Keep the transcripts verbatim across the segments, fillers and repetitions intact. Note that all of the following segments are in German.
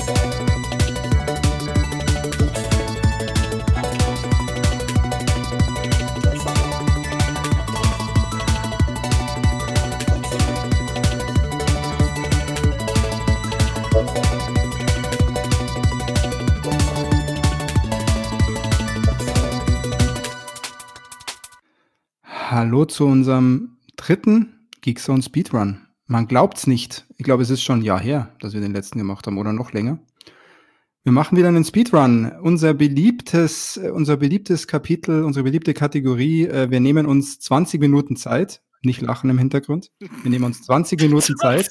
Hallo zu unserem dritten Geekzone Speedrun. Man glaubt's nicht. Ich glaube, es ist schon ein Jahr her, dass wir den letzten gemacht haben oder noch länger. Wir machen wieder einen Speedrun. Unser beliebtes, äh, unser beliebtes Kapitel, unsere beliebte Kategorie. Äh, wir nehmen uns zwanzig Minuten Zeit. Nicht lachen im Hintergrund. Wir nehmen uns zwanzig Minuten Zeit,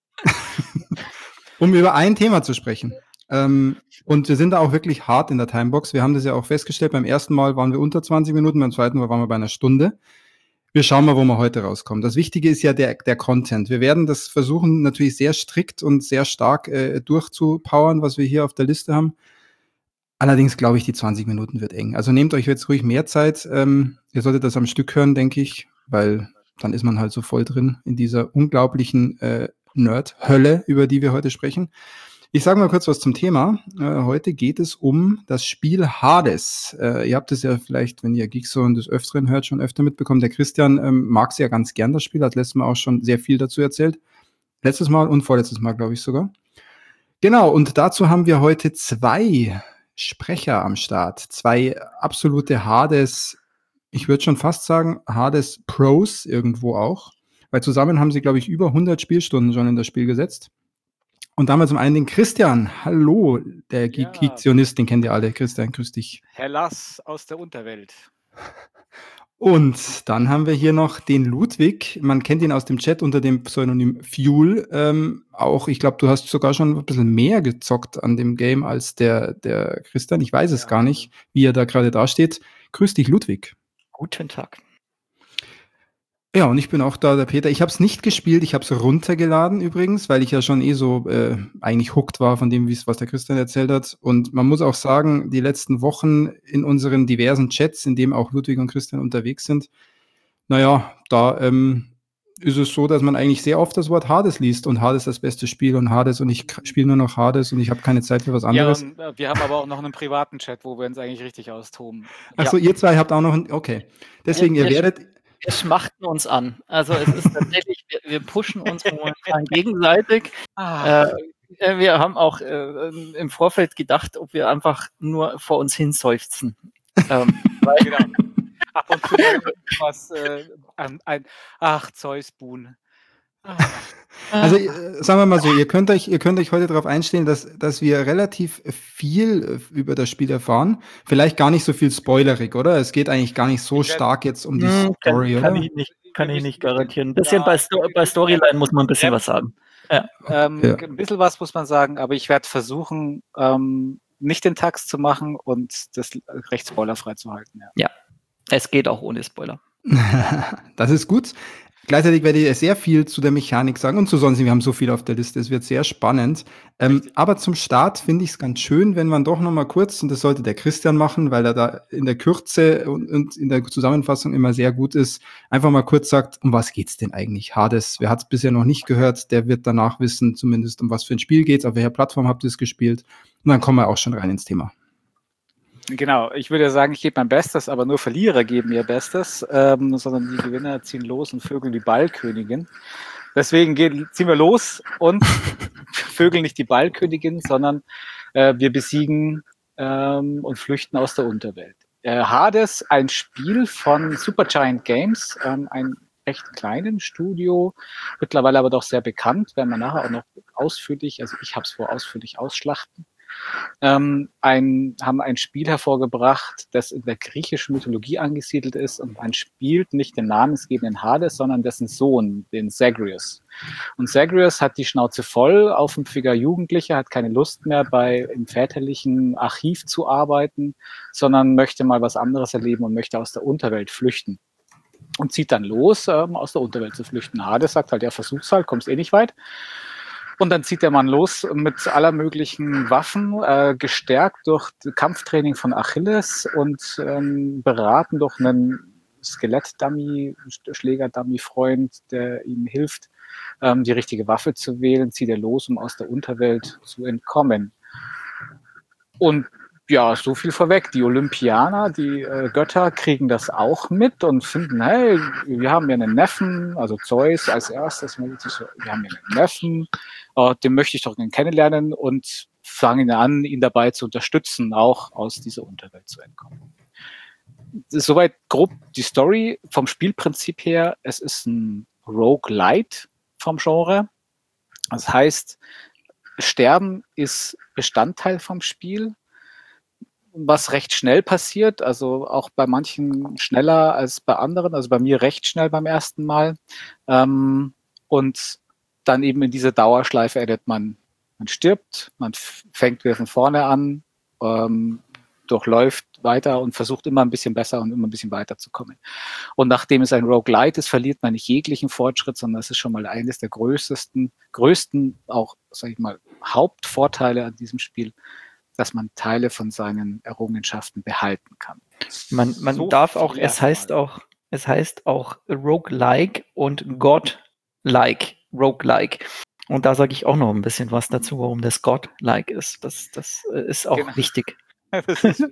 um über ein Thema zu sprechen. Ähm, und wir sind da auch wirklich hart in der Timebox. Wir haben das ja auch festgestellt. Beim ersten Mal waren wir unter zwanzig Minuten, beim zweiten Mal waren wir bei einer Stunde. Wir schauen mal, wo wir heute rauskommen. Das Wichtige ist ja der, der Content. Wir werden das versuchen, natürlich sehr strikt und sehr stark äh, durchzupowern, was wir hier auf der Liste haben. Allerdings glaube ich, die zwanzig Minuten wird eng. Also nehmt euch jetzt ruhig mehr Zeit. Ähm, ihr solltet das am Stück hören, denke ich, weil dann ist man halt so voll drin in dieser unglaublichen äh, Nerd-Hölle, über die wir heute sprechen. Ich sage mal kurz was zum Thema. Äh, heute geht es um das Spiel Hades. Äh, ihr habt es ja vielleicht, wenn ihr Geekzone des Öfteren hört, schon öfter mitbekommen. Der Christian ähm, mag es ja ganz gern, das Spiel. Hat letztes Mal auch schon sehr viel dazu erzählt. Letztes Mal und vorletztes Mal, glaube ich sogar. Genau, und dazu haben wir heute zwei Sprecher am Start. Zwei absolute Hades, ich würde schon fast sagen, Hades Pros irgendwo auch. Weil zusammen haben sie, glaube ich, über hundert Spielstunden schon in das Spiel gesetzt. Und damals zum einen den Christian. Hallo, der Ja. Geekzionist, den kennt ihr alle. Christian, grüß dich. Herr Lass aus der Unterwelt. Und dann haben wir hier noch den Ludwig. Man kennt ihn aus dem Chat unter dem Pseudonym Fuel. Ähm, auch, ich glaube, du hast sogar schon ein bisschen mehr gezockt an dem Game als der, der Christian. Ich weiß es Ja. gar nicht, wie er da gerade dasteht. Grüß dich, Ludwig. Guten Tag. Ja, und ich bin auch da, der Peter. Ich habe es nicht gespielt, ich habe es runtergeladen übrigens, weil ich ja schon eh so äh, eigentlich hooked war von dem, wie's- was der Christian erzählt hat. Und man muss auch sagen, die letzten Wochen in unseren diversen Chats, in dem auch Ludwig und Christian unterwegs sind, naja, da ähm, ist es so, dass man eigentlich sehr oft das Wort Hades liest und Hades das beste Spiel und Hades und ich spiele nur noch Hades und ich habe keine Zeit für was Ja, anderes. und äh, wir haben aber auch noch einen privaten Chat, wo wir uns eigentlich richtig austoben. Achso, ihr zwei habt auch noch ein, okay. Deswegen, ihr Wir- wir- werdet, Wir schmachten uns an. Also es ist tatsächlich, wir, wir pushen uns momentan gegenseitig. Ah, Äh, wir haben auch äh, im Vorfeld gedacht, ob wir einfach nur vor uns hin seufzen. ähm, weil, genau. Ab und zu mal was, äh, ein, ein, ach, Zeus Boon. Ah, Also äh, sagen wir mal so, ihr könnt euch, ihr könnt euch heute darauf einstellen, dass, dass wir relativ viel äh, über das Spiel erfahren. Vielleicht gar nicht so viel spoilerig, oder? Es geht eigentlich gar nicht so Ich werd- stark jetzt um die Hm, kann, Story, kann, oder? ich nicht, kann Wir ich müssen- nicht garantieren. Ein bisschen Ja, bei, Sto bei Storyline muss man ein bisschen Ja. was sagen. Ähm, Ja. Ein bisschen was muss man sagen, aber ich werde versuchen, ähm, nicht den Tax zu machen und das recht spoilerfrei zu halten. Ja. Es geht auch ohne Spoiler. Das ist gut. Gleichzeitig werde ich sehr viel zu der Mechanik sagen und zu sonst. Wir haben so viel auf der Liste. Es wird sehr spannend. Ähm, Richtig. aber zum Start finde ich es ganz schön, wenn man doch noch mal kurz, und das sollte der Christian machen, weil er da in der Kürze und, und in der Zusammenfassung immer sehr gut ist, einfach mal kurz sagt, um was geht's denn eigentlich? Hades, wer hat es bisher noch nicht gehört, der wird danach wissen, zumindest um was für ein Spiel geht's, auf welcher Plattform habt ihr es gespielt? Und dann kommen wir auch schon rein ins Thema. Genau, ich würde sagen, ich gebe mein Bestes, aber nur Verlierer geben ihr Bestes, ähm, sondern die Gewinner ziehen los und vögeln die Ballkönigin. Deswegen gehen, ziehen wir los und vögeln nicht die Ballkönigin, sondern äh, wir besiegen ähm, und flüchten aus der Unterwelt. Äh, Hades, ein Spiel von Supergiant Games, ähm, ein recht kleinen Studio, mittlerweile aber doch sehr bekannt, werden wir nachher auch noch ausführlich, also ich habe es vor, ausführlich ausschlachten. Ähm, ein, haben ein Spiel hervorgebracht, das in der griechischen Mythologie angesiedelt ist und man spielt nicht den namensgebenden Hades, sondern dessen Sohn, den Zagreus. Und Zagreus hat die Schnauze voll auf dem Finger Jugendlicher, hat keine Lust mehr bei im väterlichen Archiv zu arbeiten, sondern möchte mal was anderes erleben und möchte aus der Unterwelt flüchten. Und zieht dann los, ähm, aus der Unterwelt zu flüchten. Hades sagt halt, ja, versuch's halt, kommst eh nicht weit. Und dann zieht der Mann los mit aller möglichen Waffen, äh, gestärkt durch Kampftraining von Achilles und ähm, beraten durch einen Skelett-Dummy, Schläger-Dummy-Freund, der ihm hilft, ähm, die richtige Waffe zu wählen, zieht er los, um aus der Unterwelt zu entkommen. und ja, so viel vorweg. Die Olympianer, die äh, Götter kriegen das auch mit und finden, hey, wir haben ja einen Neffen, also Zeus als erstes, wir haben ja einen Neffen, äh, den möchte ich doch gerne kennenlernen und fangen an, ihn dabei zu unterstützen, auch aus dieser Unterwelt zu entkommen. Soweit grob die Story vom Spielprinzip her. Es ist ein Roguelite vom Genre. Das heißt, Sterben ist Bestandteil vom Spiel, was recht schnell passiert, also auch bei manchen schneller als bei anderen, also bei mir recht schnell beim ersten Mal. Ähm, und dann eben in diese Dauerschleife endet man, man stirbt, man fängt wieder von vorne an, ähm, durchläuft weiter und versucht immer ein bisschen besser und immer ein bisschen weiterzukommen. Und nachdem es ein Roguelite ist, verliert man nicht jeglichen Fortschritt, sondern es ist schon mal eines der größten, größten auch, sag ich mal, Hauptvorteile an diesem Spiel, dass man Teile von seinen Errungenschaften behalten kann. Man, man So darf auch, viel es heißt erstmal. auch, es heißt auch Roguelike und God-like, Roguelike. Und da sage ich auch noch ein bisschen was dazu, warum das God-like ist. Das, das äh, ist auch Genau. wichtig. Das ist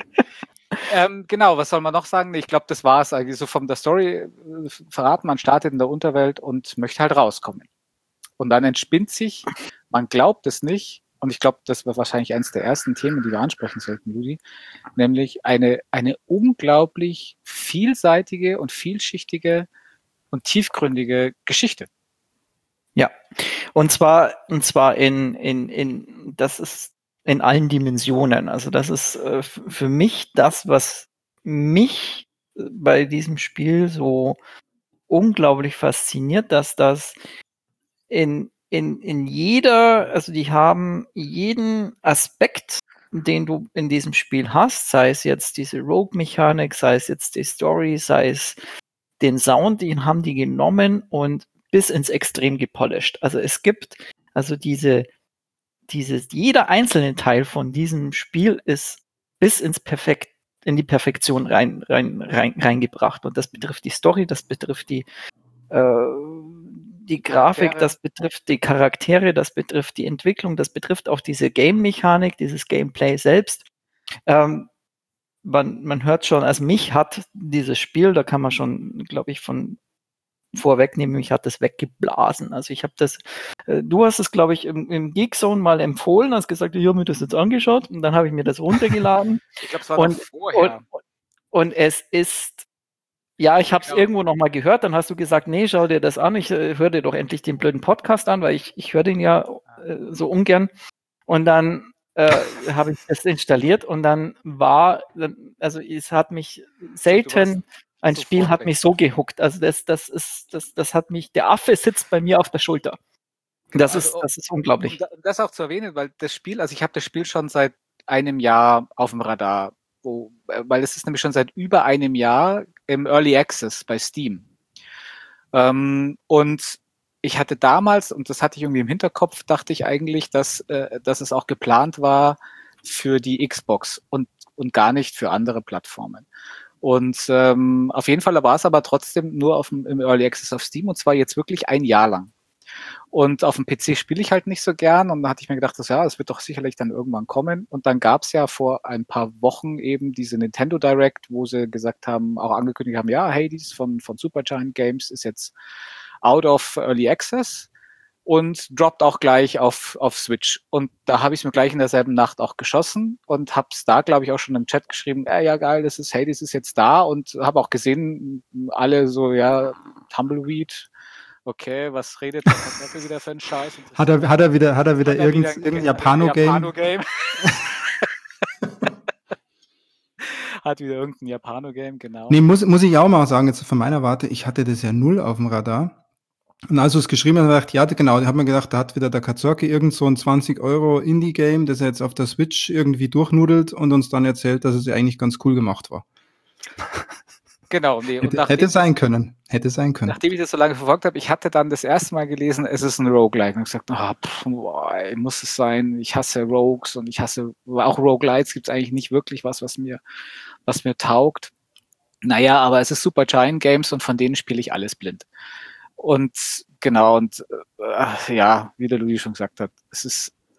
ähm, genau, was soll man noch sagen? Ich glaube, das war es eigentlich so von der Story äh, verraten. Man startet in der Unterwelt und möchte halt rauskommen. Und dann entspinnt sich, man glaubt es nicht, und ich glaube, das war wahrscheinlich eines der ersten Themen, die wir ansprechen sollten, Ludi, nämlich eine, eine unglaublich vielseitige und vielschichtige und tiefgründige Geschichte. Ja, und zwar, und zwar in, in, in, das ist in allen Dimensionen. Also das ist äh, für mich das, was mich bei diesem Spiel so unglaublich fasziniert, dass das in, in, in jeder, also die haben jeden Aspekt, den du in diesem Spiel hast, sei es jetzt diese Rogue-Mechanik, sei es jetzt die Story, sei es den Sound, den haben die genommen und bis ins Extrem gepolished. Also es gibt, also diese, dieses, jeder einzelne Teil von diesem Spiel ist bis ins Perfekt, in die Perfektion rein, rein, rein, reingebracht. Und das betrifft die Story, das betrifft die, äh, die Grafik, Charaktere. das betrifft die Charaktere, das betrifft die Entwicklung, das betrifft auch diese Game-Mechanik, dieses Gameplay selbst. Ähm, man, man hört schon, also mich hat dieses Spiel, da kann man schon, glaube ich, von vorwegnehmen, mich hat das weggeblasen. Also ich habe das, äh, du hast es, glaube ich, im, im Geekzone mal empfohlen, hast gesagt, ich habe mir das jetzt angeschaut und dann habe ich mir das runtergeladen. Ich glaube, es war und, noch vorher. Und, und es ist, ja, ich habe es Genau. irgendwo noch mal gehört, dann hast du gesagt, nee, schau dir das an, ich äh, höre dir doch endlich den blöden Podcast an, weil ich, ich höre den ja äh, so ungern. Und dann äh, habe ich das installiert und dann war, also es hat mich selten, ein Spiel hat mich so gehuckt. Also das, das ist, das, das hat mich, der Affe sitzt bei mir auf der Schulter. Das Also, ist, das ist unglaublich. Um das auch zu erwähnen, weil das Spiel, also ich habe das Spiel schon seit einem Jahr auf dem Radar, wo, weil es ist nämlich schon seit über einem Jahr im Early Access bei Steam. Ähm, und ich hatte damals, und das hatte ich irgendwie im Hinterkopf, dachte ich eigentlich, dass, äh, dass es auch geplant war für die Xbox und, und gar nicht für andere Plattformen. Und ähm, auf jeden Fall war es aber trotzdem nur auf dem, im Early Access auf Steam, und zwar jetzt wirklich ein Jahr lang. Und auf dem P C spiele ich halt nicht so gern, und da hatte ich mir gedacht, dass, ja, das wird doch sicherlich dann irgendwann kommen. Und dann gab es ja vor ein paar Wochen eben diese Nintendo Direct, wo sie gesagt haben, auch angekündigt haben, ja, Hades von, von Supergiant Games ist jetzt out of Early Access und droppt auch gleich auf, auf Switch. Und da habe ich es mir gleich in derselben Nacht auch geschossen und habe es da, glaube ich, auch schon im Chat geschrieben, äh, ja geil, das ist Hades ist jetzt da, und habe auch gesehen, alle so, ja, Tumbleweed, okay, was redet der Kartoffel wieder für einen Scheiß? Hat er, hat er wieder, hat er wieder Hat er irgendein, wieder ein irgendein Ge- Japano-Game? Japano-Game. Hat wieder irgendein Japano-Game, genau. Nee, muss, muss ich auch mal sagen, jetzt von meiner Warte, ich hatte das ja null auf dem Radar. Und als du es geschrieben hast, habe ich gedacht, ja, genau, ich habe mir gedacht, da hat wieder der Kazorki irgend so ein zwanzig Euro Indie-Game, das er jetzt auf der Switch irgendwie durchnudelt und uns dann erzählt, dass es ja eigentlich ganz cool gemacht war. Genau, nee. Und Hätte, nachdem, hätte sein können. Hätte sein können. nachdem ich das so lange verfolgt habe, ich hatte dann das erste Mal gelesen, es ist ein Roguelike. Und ich gesagt, ah, pff, boah, ey, muss es sein. Ich hasse Rogues und ich hasse auch Roguelites. Gibt es eigentlich nicht wirklich was, was mir, was mir taugt. Naja, aber es ist Supergiant Games und von denen spiele ich alles blind. Und genau, und äh, ja, wie der Louis schon gesagt hat, es ist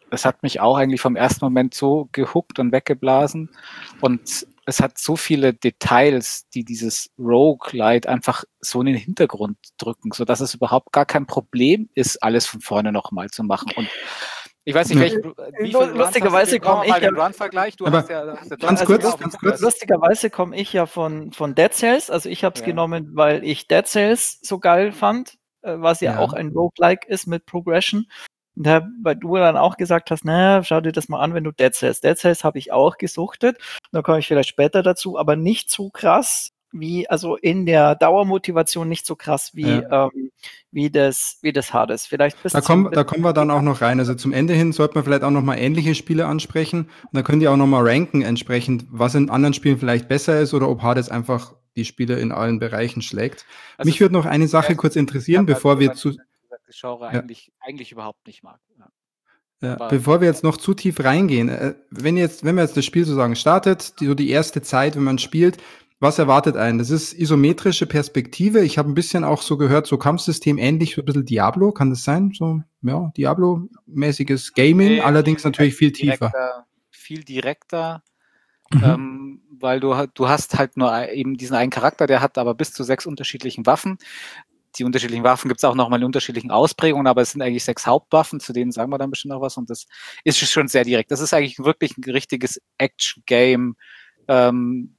es hat mich auch eigentlich vom ersten Moment so gehuckt und weggeblasen. Und es hat so viele Details, die dieses Roguelite einfach so in den Hintergrund drücken, sodass es überhaupt gar kein Problem ist, alles von vorne nochmal zu machen. Und ich weiß nicht, welchen, wie viel lustigerweise komme ich den Run-Vergleich. Du aber hast ja, hast ja ganz also kurz, ganz kurz. Lustigerweise komme ich ja von, von Dead Cells. Also ich habe es Ja. genommen, weil ich Dead Cells so geil fand, äh, was ja, Ja. auch ein Roguelike ist mit Progression. Und da, weil du dann auch gesagt hast, naja, schau dir das mal an, wenn du Dead Cells. Dead Cells habe ich auch gesuchtet. Da komme ich vielleicht später dazu, aber nicht so krass wie, also in der Dauermotivation nicht so krass wie, Ja. ähm, wie das, wie das Hades. Vielleicht bis Da zum- kommen, da kommen wir dann auch noch rein. Also zum Ende hin sollte man vielleicht auch noch mal ähnliche Spiele ansprechen. Und dann könnt ihr auch noch mal ranken entsprechend, was in anderen Spielen vielleicht besser ist oder ob Hades einfach die Spiele in allen Bereichen schlägt. Also Mich würde noch eine Sache kurz interessieren, bevor wir zu, das Genre Ja. eigentlich, eigentlich überhaupt nicht mag. Ja. Ja, Aber- bevor wir jetzt noch zu tief reingehen, äh, wenn jetzt, wenn man jetzt das Spiel sozusagen startet, die, so die erste Zeit, wenn man spielt, was erwartet einen? Das ist isometrische Perspektive. Ich habe ein bisschen auch so gehört, so Kampfsystem ähnlich, so ein bisschen Diablo, kann das sein? So, ja, Diablo-mäßiges Gaming, Nee, allerdings natürlich viel tiefer. direkter, viel direkter, Mhm. ähm, weil du, ha- du hast halt nur ein- eben diesen einen Charakter, der hat aber bis zu sechs unterschiedlichen Waffen. Die unterschiedlichen Waffen gibt es auch nochmal in unterschiedlichen Ausprägungen, aber es sind eigentlich sechs Hauptwaffen, zu denen sagen wir dann bestimmt noch was und das ist schon sehr direkt. Das ist eigentlich wirklich ein richtiges Action-Game, ähm,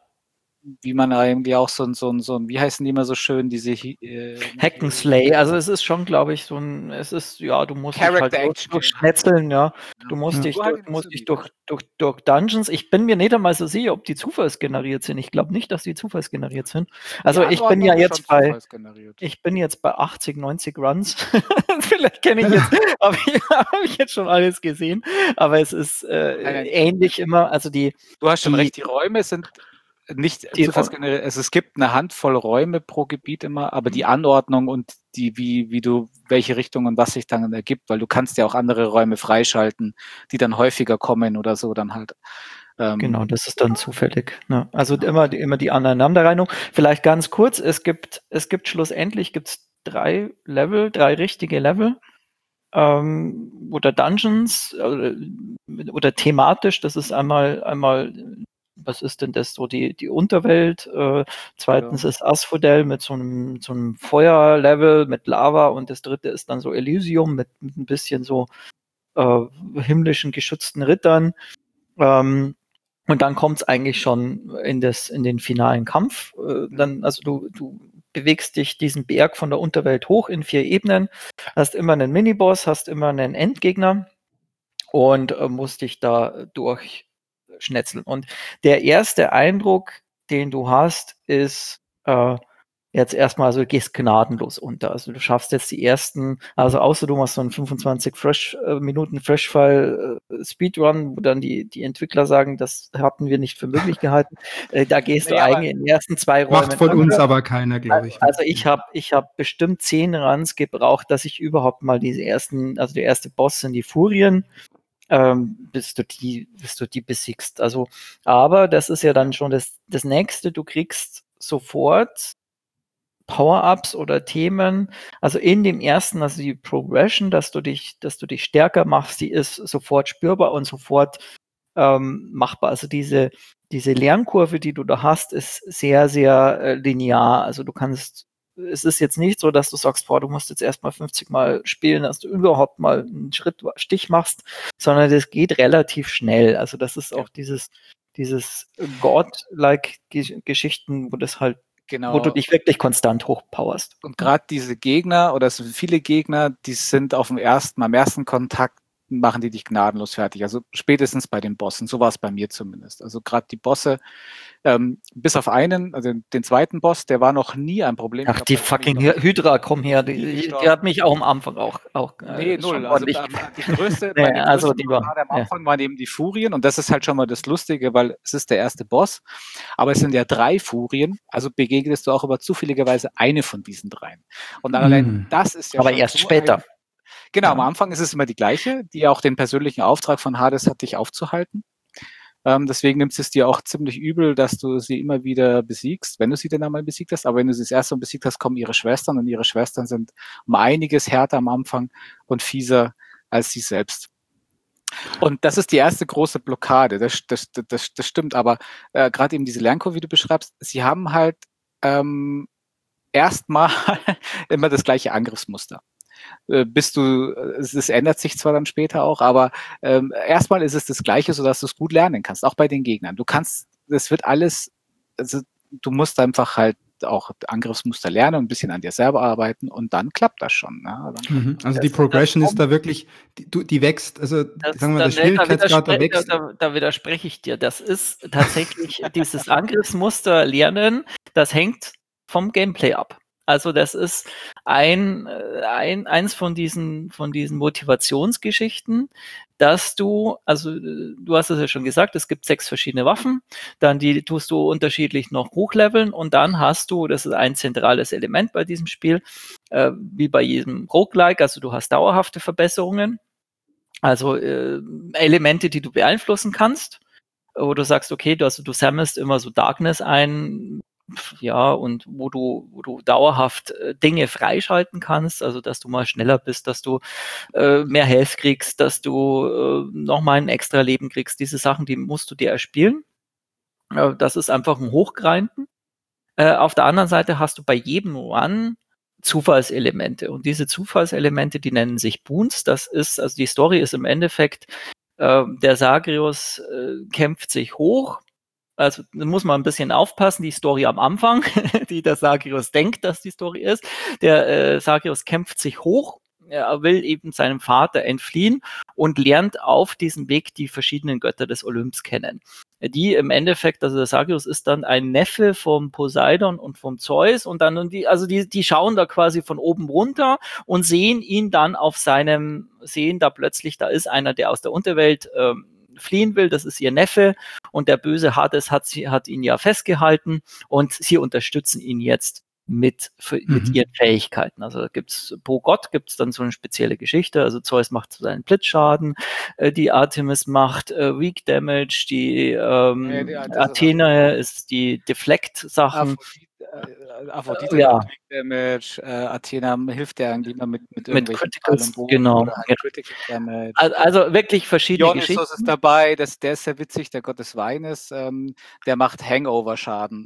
wie man eigentlich auch so ein, so ein, so ein, wie heißen die immer so schön, diese äh, Hack'n'Slay, also es ist schon, glaube ich, so ein, es ist, ja, du musst dich halt Character durch- Action. durchschnetzeln, ja. Du musst Ja. dich, So halt durch, du musst dich so durch, durch, durch Dungeons. Ich bin mir nicht einmal so sicher, ob die zufallsgeneriert sind. Ich glaube nicht, dass die zufallsgeneriert sind. Also Die ich bin ja Anordnung ist jetzt schon bei, zufallsgeneriert. ich bin jetzt bei achtzig, neunzig Runs. Vielleicht kenne ich jetzt, aber ich habe ich jetzt schon alles gesehen. Aber es ist äh, Nein, nein. ähnlich immer. Also die, Du hast schon die- recht, die Räume sind nicht Die- zufallsgeneriert. Also es gibt eine Handvoll Räume pro Gebiet immer, aber Mhm. die Anordnung und die, wie, wie du, welche Richtung und was sich dann ergibt, weil du kannst ja auch andere Räume freischalten, die dann häufiger kommen oder so dann halt. Ähm, Genau, das ist dann zufällig. Ne? Also Genau. immer, die- immer die Aneinanderreihung. Vielleicht ganz kurz, es gibt, es gibt schlussendlich gibt's drei Level, drei richtige Level. Ähm, oder Dungeons oder, oder thematisch, das ist einmal, einmal, was ist denn das so, die, die Unterwelt, äh, zweitens Genau. ist Asphodel mit so einem, so einem Feuerlevel mit Lava und das dritte ist dann so Elysium mit, mit ein bisschen so äh, himmlischen geschützten Rittern. Ähm, und dann kommt es eigentlich schon in, das, in den finalen Kampf. Äh, dann, also du, du bewegst dich diesen Berg von der Unterwelt hoch in vier Ebenen, hast immer einen Miniboss, hast immer einen Endgegner und äh, musst dich da durchschnetzeln. Und der erste Eindruck, den du hast, ist äh, jetzt erstmal, also du gehst gnadenlos unter. Also du schaffst jetzt die ersten, also außer du machst so einen fünfundzwanzig Fresh, äh, Minuten Freshfall äh, Speedrun, wo dann die, die Entwickler sagen, das hatten wir nicht für möglich gehalten. Äh, da gehst Naja, du eigentlich in den ersten zwei Räumen. Macht von unter. uns aber keiner, glaube ich. Also ich habe ich hab bestimmt zehn Runs gebraucht, dass ich überhaupt mal diese ersten, also der erste Boss sind die Furien, ähm, bis du die, bis du die besiegst. Also, aber das ist ja dann schon das, das nächste, du kriegst sofort Power-Ups oder Themen. Also in dem ersten, also die Progression, dass du dich, dass du dich stärker machst, die ist sofort spürbar und sofort ähm, machbar. Also diese, diese Lernkurve, die du da hast, ist sehr, sehr äh, linear. Also du kannst, es ist jetzt nicht so, dass du sagst, boah, du musst jetzt erstmal fünfzig Mal spielen, dass du überhaupt mal einen Schritt Stich machst, sondern das geht relativ schnell. Also das ist auch dieses, dieses God-like-Geschichten, wo das halt genau. wo du dich wirklich konstant hochpowerst. Und gerade diese Gegner oder so viele Gegner, die sind auf dem ersten, am ersten Kontakt machen die dich gnadenlos fertig. Also spätestens bei den Bossen. So war es bei mir zumindest. Also gerade die Bosse, ähm, bis auf einen, also den zweiten Boss, der war noch nie ein Problem. Ach, glaub, die da kann ich fucking noch- Hydra, komm her, die, Nie die, gestorben. die hat mich auch am Anfang auch, auch Nee, äh, null. schon Also ordentlich. ähm, die größte, Nee, bei den also größten die war- gerade am ja. Anfang waren eben die Furien und das ist halt schon mal das Lustige, weil es ist der erste Boss, aber es sind ja drei Furien, also begegnest du auch über zufälligerweise eine von diesen dreien. Und dann allein Mm. das ist ja Aber schon erst so später. Ein, genau, Ja. am Anfang ist es immer die gleiche, die auch den persönlichen Auftrag von Hades hat, dich aufzuhalten. Ähm, deswegen nimmt es dir auch ziemlich übel, dass du sie immer wieder besiegst, wenn du sie denn einmal besiegt hast. Aber wenn du sie das erste Mal besiegt hast, kommen ihre Schwestern und ihre Schwestern sind um einiges härter am Anfang und fieser als sie selbst. Und das ist die erste große Blockade, das, das, das, das stimmt, aber äh, gerade eben diese Lernkurve, wie du beschreibst, sie haben halt ähm, erstmal immer das gleiche Angriffsmuster. Äh, bis du, es, es ändert sich zwar dann später auch, aber ähm, erstmal ist es das Gleiche, sodass du es gut lernen kannst, auch bei den Gegnern. Du kannst, das wird alles, also du musst einfach halt auch Angriffsmuster lernen und ein bisschen an dir selber arbeiten und dann klappt das schon. Ne? Dann, Mhm. Also Das- die Progression das- ist da wirklich, die, du- die wächst, also Das, sagen wir, da, der Schwierigkeitsgrad, da, der wächst. da, da widerspreche ich dir. Das ist tatsächlich dieses Angriffsmuster lernen, das hängt vom Gameplay ab. Also das ist ein, äh, ein eins von diesen von diesen Motivationsgeschichten, dass du, also äh, du hast es ja schon gesagt, es gibt sechs verschiedene Waffen, dann die tust du unterschiedlich noch hochleveln und dann hast du, das ist ein zentrales Element bei diesem Spiel, äh, wie bei jedem Roguelike, also du hast dauerhafte Verbesserungen. Also äh, Elemente, die du beeinflussen kannst, wo du sagst, okay, du, also, du sammelst immer so Darkness ein, ja, und wo du, wo du dauerhaft äh, Dinge freischalten kannst, also dass du mal schneller bist, dass du äh, mehr Health kriegst, dass du äh, nochmal ein extra Leben kriegst. Diese Sachen, die musst du dir erspielen. Äh, das ist einfach ein Hochgrinden. Äh, auf der anderen Seite hast du bei jedem Run Zufallselemente. Und diese Zufallselemente, die nennen sich Boons. Das ist, also die Story ist im Endeffekt, äh, der Sagrius äh, kämpft sich hoch. Also da muss man ein bisschen aufpassen, die Story am Anfang, die der Sagrius denkt, dass die Story ist. Der äh, Sagrius kämpft sich hoch, er will eben seinem Vater entfliehen und lernt auf diesem Weg die verschiedenen Götter des Olymps kennen. Die im Endeffekt, also der Sagrius ist dann ein Neffe vom Poseidon und vom Zeus und dann, und die, also die, die schauen da quasi von oben runter und sehen ihn dann auf seinem, sehen da plötzlich, da ist einer, der aus der Unterwelt ähm, fliehen will, das ist ihr Neffe und der böse Hades hat, sie, hat ihn ja festgehalten und sie unterstützen ihn jetzt mit, für, mit Mhm. ihren Fähigkeiten. Also gibt's pro Gott gibt es dann so eine spezielle Geschichte. Also Zeus macht seinen Blitzschaden, äh, die Artemis macht äh, Weak Damage, die ähm, Ja, ja, das ist Athena ist die Deflect-Sachen. Aphrodite, äh, Aphrodite Ja. macht Weak Damage, äh, Athena hilft ja irgendwie immer mit, mit Mit irgendwelchen Criticals, Pfeil und Bogen genau. oder halt Critical Damage. Al- Also wirklich verschiedene Dionysos Geschichten. ist dabei, das, der ist sehr witzig, der Gott des Weines, ähm, der macht Hangover-Schaden.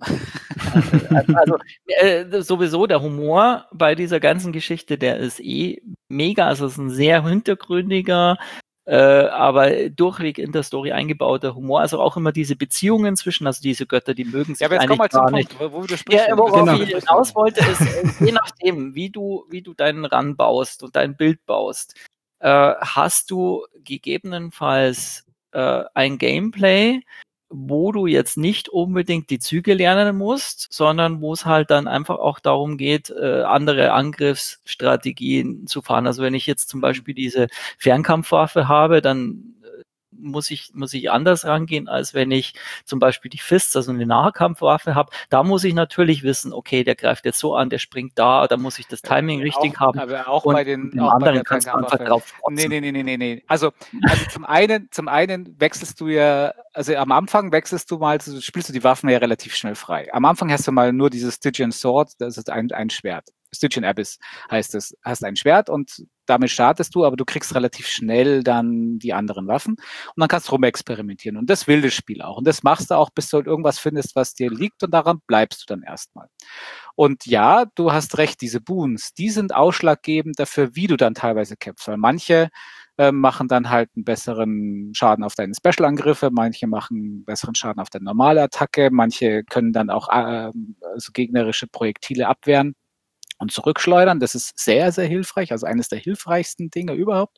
Also äh, sowieso der Humor bei dieser ganzen Geschichte, der ist eh mega. Also es ist ein sehr hintergründiger, äh, aber durchweg in der Story eingebauter Humor. Also auch immer diese Beziehungen zwischen, also diese Götter, die mögen sich Ja, aber jetzt komm eigentlich mal zum gar nicht. Punkt, wo, wo du sprichst. Ja, Du bist worauf Genau. ich hinaus wollte, ist, äh, je nachdem, wie du, wie du deinen Run baust und dein Bild baust, äh, hast du gegebenenfalls äh, ein Gameplay, wo du jetzt nicht unbedingt die Züge lernen musst, sondern wo es halt dann einfach auch darum geht, äh, andere Angriffsstrategien zu fahren. Also wenn ich jetzt zum Beispiel diese Fernkampfwaffe habe, dann äh, muss ich, muss ich anders rangehen, als wenn ich zum Beispiel die Fists, also eine Nahkampfwaffe habe. Da muss ich natürlich wissen, okay, der greift jetzt so an, der springt da, da muss ich das Timing richtig auch, haben. aber auch Und bei den, dem auch bei anderen der kannst du einfach Fernkampfwaffe. drauf Nee, rotzen. nee, nee, nee, nee, nee. Also, also zum einen, zum einen wechselst du ja, also am Anfang wechselst du mal, also spielst du die Waffen ja relativ schnell frei. Am Anfang hast du mal nur dieses Stygian Sword, das ist ein, ein Schwert. Stygian Abyss heißt es. Hast ein Schwert und damit startest du, aber du kriegst relativ schnell dann die anderen Waffen und dann kannst du rumexperimentieren. Und das will das Spiel auch. Und das machst du auch, bis du irgendwas findest, was dir liegt und daran bleibst du dann erstmal. Und ja, du hast recht, diese Boons, die sind ausschlaggebend dafür, wie du dann teilweise kämpfst. Weil manche äh, machen dann halt einen besseren Schaden auf deine Special-Angriffe, manche machen einen besseren Schaden auf deine normale Attacke, manche können dann auch äh, also gegnerische Projektile abwehren und zurückschleudern. Das ist sehr, sehr hilfreich, also eines der hilfreichsten Dinge überhaupt.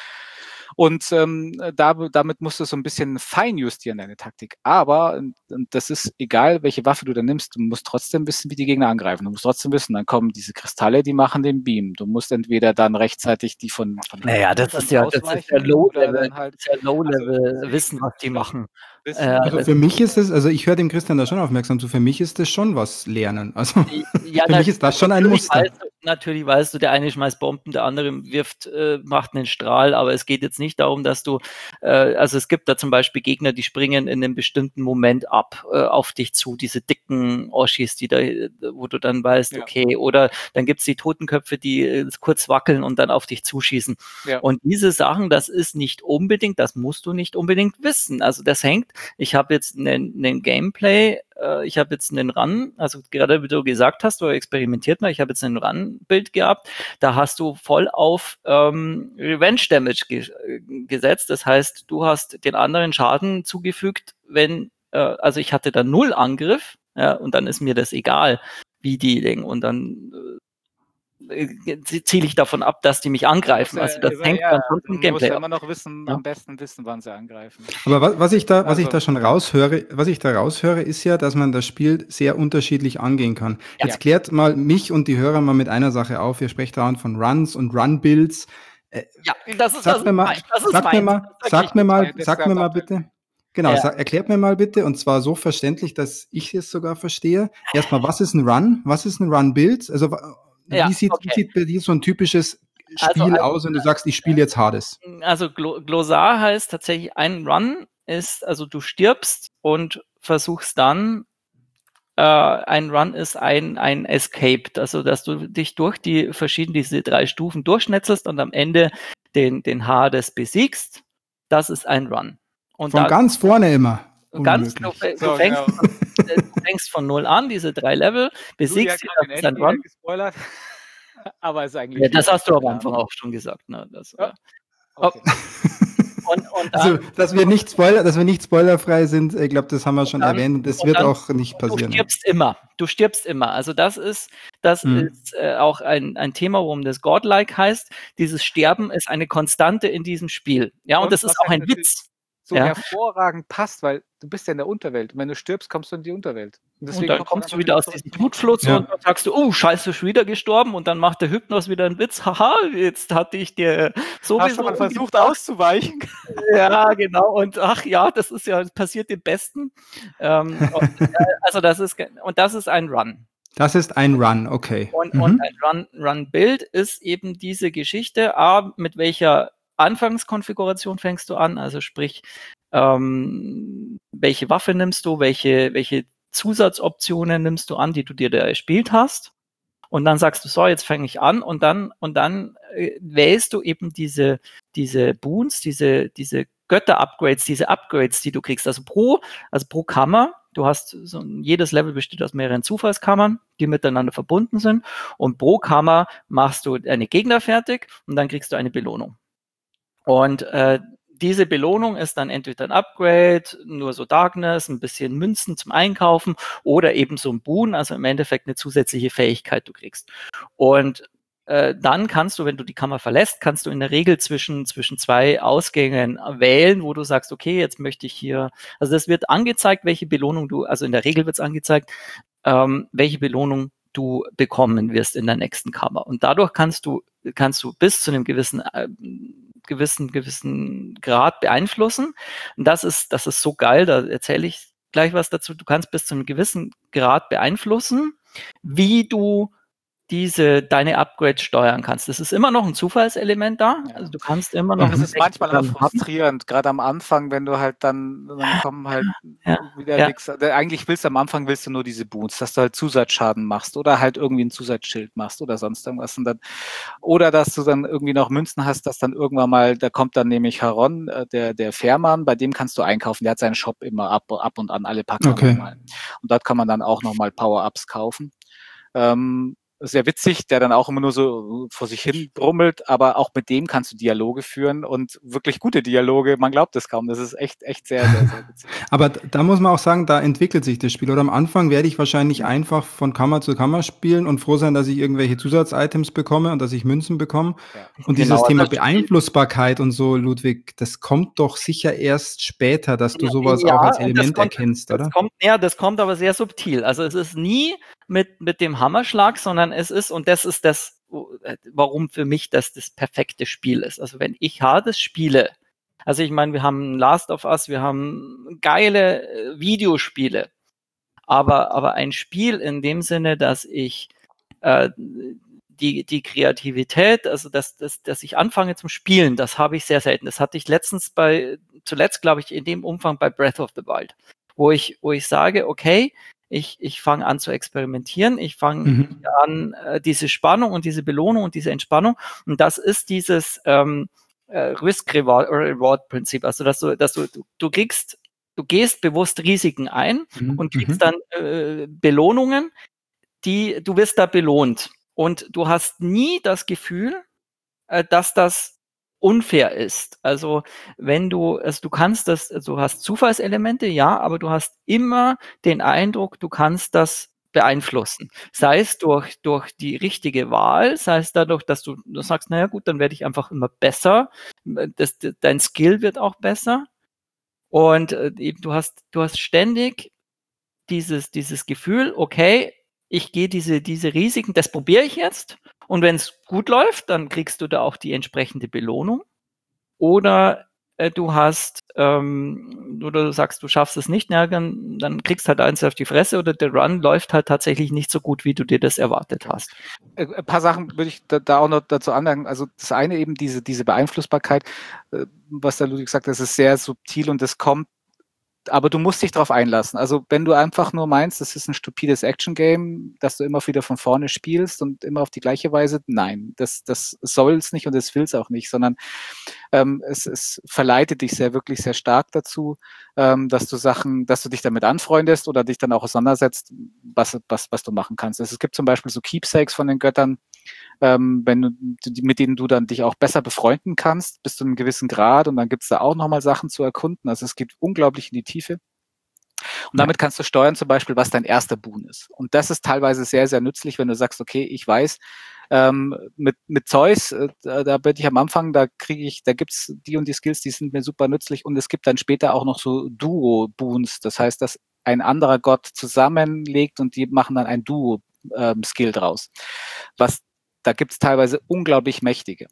Und ähm, da, damit musst du so ein bisschen feinjustieren, deine Taktik. Aber, und, und das ist egal, welche Waffe du da nimmst, du musst trotzdem wissen, wie die Gegner angreifen. Du musst trotzdem wissen, dann kommen diese Kristalle, die machen den Beam. Du musst entweder dann rechtzeitig die von, von Naja, das ist ja, das ist ja Low-Level, halt, das ist ja Low-Level also, wissen, was die das, machen. Äh, Also das, für mich ist es, also ich höre dem Christian da schon aufmerksam zu, für mich ist das schon was lernen. Also ja, für mich ist das schon ein natürlich Muster. Weißt du, natürlich weißt du, der eine schmeißt Bomben, der andere wirft, äh, macht einen Strahl, aber es geht jetzt nicht darum, dass du, äh, also es gibt da zum Beispiel Gegner, die springen in einem bestimmten Moment ab äh, auf dich zu, diese dicken Oschis, die da, wo du dann weißt, Ja. okay, oder dann gibt es die Totenköpfe, die äh, kurz wackeln und dann auf dich zuschießen. Ja. Und diese Sachen, das ist nicht unbedingt, das musst du nicht unbedingt wissen. Also das hängt, ich habe jetzt einen, einen Gameplay, äh, ich habe jetzt einen Run, also gerade wie du gesagt hast, oder experimentiert mal, ich habe jetzt einen Run-Bild gehabt, da hast du voll auf ähm, Revenge Damage ge gesetzt. Das heißt, du hast den anderen Schaden zugefügt, wenn, äh, also ich hatte da null Angriff, ja, und dann ist mir das egal, wie die Ding, und dann äh, ziele ich davon ab, dass die mich angreifen. Muss, Also das also, hängt ja, dann schon vom man muss Gameplay ja ab. immer noch wissen, Ja. am besten wissen, wann sie angreifen. Aber was, was ich da, was ich Also- da schon raushöre, was ich da raushöre, ist ja, dass man das Spiel sehr unterschiedlich angehen kann. Ja. Jetzt klärt mal mich und die Hörer mal mit einer Sache auf. Ihr sprecht daran von Runs und Run-Builds. Ja, das ist, das Sagt ist mir mal, mein, das ist sagt mir meins. mal, Das sag sagt ich mir nicht. mal, Ja, das sagt mir mal sagt er. bitte. Genau, Ja. sag, erklärt mir mal bitte, und zwar so verständlich, dass ich es sogar verstehe. Erstmal, was ist ein Run? Was ist ein Run-Build? Also, wa- Ja, wie sieht, okay. wie sieht bei dir so ein typisches Also, Spiel also- aus, wenn du sagst, ich spiele jetzt Hades? Also Glo Glossar heißt tatsächlich, ein Run ist, also du stirbst und versuchst dann, äh, ein Run ist ein, ein Escape, also dass du dich durch die verschiedenen, diese drei Stufen durchschnetzelst und am Ende den, den Hades besiegst. Das ist ein Run. Und Von da ganz vorne immer. ganz, du, Unmöglich. du, So, fängst, genau. von, du fängst von null an, diese drei Level, Julia besiegst sie, hat das den ist ein Endgegner Run. gespoilert. Aber ist eigentlich. Ja, das hast du am klar. Anfang auch schon gesagt. Ne? Das, Ja. äh, Okay. und, und dann, Also, dass wir nicht Spoiler, dass wir nicht spoilerfrei sind, ich glaube, das haben wir schon dann- erwähnt, und das und wird dann- auch nicht du passieren. stirbst immer. Du stirbst immer. Also das ist, das Mhm. ist äh, auch ein, ein Thema, warum das Godlike heißt. Dieses Sterben ist eine Konstante in diesem Spiel. Ja, und, Und das was ist auch halt ein natürlich Witz. So Ja. hervorragend passt, weil du bist ja in der Unterwelt. Und wenn du stirbst, kommst du in die Unterwelt. Und, Und dann kommst du wieder aus diesem zurück. Blutfluss Ja. und dann sagst du, oh, scheiße, schon wieder gestorben. Und dann macht der Hypnos wieder einen Witz. Haha, jetzt hatte ich dir sowieso... Hast du mal versucht umgebracht. auszuweichen? Ja, genau. Und ach ja, das ist ja, das passiert dem Besten. Ähm, und, äh, also das ist, ge- und das ist ein Run. Das ist ein Run, okay. Und, Mhm. und ein Run, Run-Build ist eben diese Geschichte, A, mit welcher Anfangskonfiguration fängst du an? Also sprich, ähm, welche Waffe nimmst du, welche, welche Zusatzoptionen nimmst du an, die du dir da erspielt hast? Und dann sagst du, so, jetzt fange ich an, und dann, und dann äh, wählst du eben diese, diese Boons, diese, diese Götter-Upgrades, diese Upgrades, die du kriegst. Also pro, also pro Kammer, du hast so, jedes Level besteht aus mehreren Zufallskammern, die miteinander verbunden sind, und pro Kammer machst du eine Gegner fertig und dann kriegst du eine Belohnung. Und äh, diese Belohnung ist dann entweder ein Upgrade, nur so Darkness, ein bisschen Münzen zum Einkaufen oder eben so ein Boon, also im Endeffekt eine zusätzliche Fähigkeit du kriegst. Und äh, dann kannst du, wenn du die Kammer verlässt, kannst du in der Regel zwischen, zwischen zwei Ausgängen wählen, wo du sagst, okay, jetzt möchte ich hier, also das wird angezeigt, welche Belohnung du, also in der Regel wird es angezeigt, ähm, welche Belohnung du bekommen wirst in der nächsten Kammer. Und dadurch kannst du, kannst du bis zu einem gewissen äh, gewissen, gewissen Grad beeinflussen. Und das ist, das ist so geil, da erzähle ich gleich was dazu. Du kannst bis zu einem gewissen Grad beeinflussen, wie du diese, deine Upgrades steuern kannst. Das ist immer noch ein Zufallselement da. Ja. Also du kannst immer noch. Das ist manchmal auch haben. frustrierend, gerade am Anfang, wenn du halt dann, dann kommen halt Ja, wieder ja. nichts. Eigentlich willst du am Anfang willst du nur diese Boons, dass du halt Zusatzschaden machst oder halt irgendwie ein Zusatzschild machst oder sonst irgendwas. Und dann, oder dass du dann irgendwie noch Münzen hast, dass dann irgendwann mal, da kommt dann nämlich Haron, äh, der, der Fährmann, bei dem kannst du einkaufen. Der hat seinen Shop immer ab, ab und an alle paar Tage Okay. mal. Und dort kann man dann auch nochmal Power-Ups kaufen. Ähm, sehr witzig, der dann auch immer nur so vor sich hin brummelt, aber auch mit dem kannst du Dialoge führen und wirklich gute Dialoge, man glaubt es kaum, das ist echt, echt sehr, sehr, sehr witzig. Aber d- da muss man auch sagen, da entwickelt sich das Spiel. Oder am Anfang werde ich wahrscheinlich einfach von Kammer zu Kammer spielen und froh sein, dass ich irgendwelche Zusatzitems bekomme und dass ich Münzen bekomme. Ja. Und Genau, dieses Thema das Spiel- Beeinflussbarkeit und so, Ludwig, das kommt doch sicher erst später, dass du sowas Ja, auch als und das Element kommt- erkennst, oder? Das kommt, ja, das kommt aber sehr subtil. Also es ist nie mit, mit dem Hammerschlag, sondern es ist, und das ist das, warum für mich das das perfekte Spiel ist. Also wenn ich Hades spiele, Also ich meine, wir haben Last of Us, wir haben geile äh, Videospiele, aber, aber ein Spiel in dem Sinne, dass ich äh, die, die Kreativität, also dass, dass, dass ich anfange zum Spielen, das habe ich sehr selten. Das hatte ich letztens bei, zuletzt glaube ich in dem Umfang bei Breath of the Wild, wo ich, wo ich sage, okay, ich, ich fange an zu experimentieren, ich fange Mhm. an äh, diese Spannung und diese Belohnung und diese Entspannung, und das ist dieses ähm, äh, Risk-Reward-Prinzip, also dass du, dass du, du, du kriegst, du gehst bewusst Risiken ein Mhm. und Mhm. kriegst dann äh, Belohnungen, die, du wirst da belohnt. Und du hast nie das Gefühl, äh, dass das unfair ist. Also wenn du, also du kannst das, also du hast Zufallselemente, ja, aber du hast immer den Eindruck, du kannst das beeinflussen. Sei es durch, durch die richtige Wahl, sei es dadurch, dass du, du sagst, naja gut, dann werde ich einfach immer besser. Das, das, dein Skill wird auch besser. Und äh, eben, du hast, du hast ständig dieses, dieses Gefühl, okay, ich gehe diese, diese Risiken, das probiere ich jetzt. Und wenn es gut läuft, dann kriegst du da auch die entsprechende Belohnung. Oder äh, du hast, ähm, oder du sagst, du schaffst es nicht, na, dann, dann kriegst halt eins auf die Fresse, oder der Run läuft halt tatsächlich nicht so gut, wie du dir das erwartet hast. Äh, Ein paar Sachen würde ich da, da auch noch dazu anmerken. Also das eine eben diese, diese Beeinflussbarkeit, äh, was der Ludwig sagt, das ist sehr subtil und das kommt, aber du musst dich darauf einlassen. Also wenn du einfach nur meinst, das ist ein stupides Action-Game, dass du immer wieder von vorne spielst und immer auf die gleiche Weise, nein, das, das soll es nicht und das will es auch nicht, sondern ähm, es, es verleitet dich sehr, wirklich sehr stark dazu, ähm, dass du Sachen, dass du dich damit anfreundest oder dich dann auch auseinandersetzt, was, was, was du machen kannst. Also es gibt zum Beispiel so Keepsakes von den Göttern, ähm, wenn du, mit denen du dann dich auch besser befreunden kannst, bis zu einem gewissen Grad, und dann gibt es da auch nochmal Sachen zu erkunden. Also es geht unglaublich in die Tiefe. Und damit kannst du steuern zum Beispiel, was dein erster Boon ist. Und das ist teilweise sehr, sehr nützlich, wenn du sagst, okay, ich weiß, ähm, mit, mit Zeus, äh, da bin ich am Anfang, da kriege ich, da gibt's die und die Skills, die sind mir super nützlich, und es gibt dann später auch noch so Duo-Boons. Das heißt, dass ein anderer Gott zusammenlegt und die machen dann ein Duo-Skill ähm, draus. Was, da gibt's teilweise unglaublich mächtige.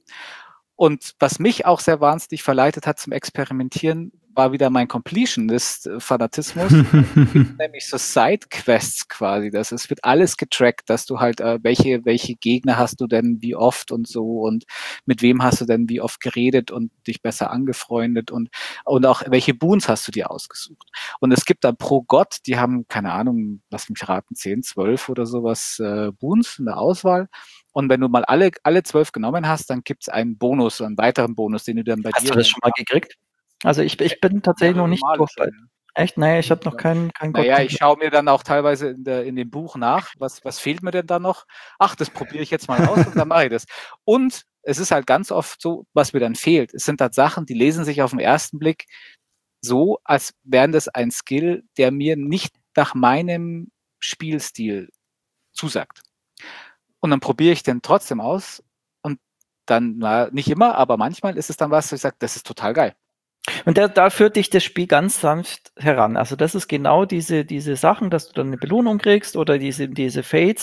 Und was mich auch sehr wahnsinnig verleitet hat zum Experimentieren, war wieder mein Completionist-Fanatismus. Es gibt nämlich so Side-Quests quasi. Das, es wird alles getrackt, dass du halt, äh, welche, welche Gegner hast du denn wie oft und so, und mit wem hast du denn wie oft geredet und dich besser angefreundet, und, und auch welche Boons hast du dir ausgesucht. Und es gibt dann pro Gott, die haben, keine Ahnung, lass mich raten, zehn, zwölf oder sowas äh, Boons in der Auswahl. Und wenn du mal alle, alle zwölf genommen hast, dann gibt es einen Bonus, einen weiteren Bonus, den du dann bei Hast dir... du das schon mal gekriegt? Also ich, ich bin tatsächlich noch nicht durch. Schon, ja. Echt? Naja, ich habe noch keinen kein Gott. Naja, ich schaue mir dann auch teilweise in, der, in dem Buch nach, was, was fehlt mir denn da noch? Ach, das probiere ich jetzt mal aus und dann mache ich das. Und es ist halt ganz oft so, was mir dann fehlt. Es sind halt Sachen, die lesen sich auf den ersten Blick so, als wären das ein Skill, der mir nicht nach meinem Spielstil zusagt. Und dann probiere ich den trotzdem aus, und dann, na, nicht immer, aber manchmal ist es dann was, wo ich sage, das ist total geil. Und da, da führt dich das Spiel ganz sanft heran. Also das ist genau diese, diese Sachen, dass du dann eine Belohnung kriegst oder diese, diese Fates.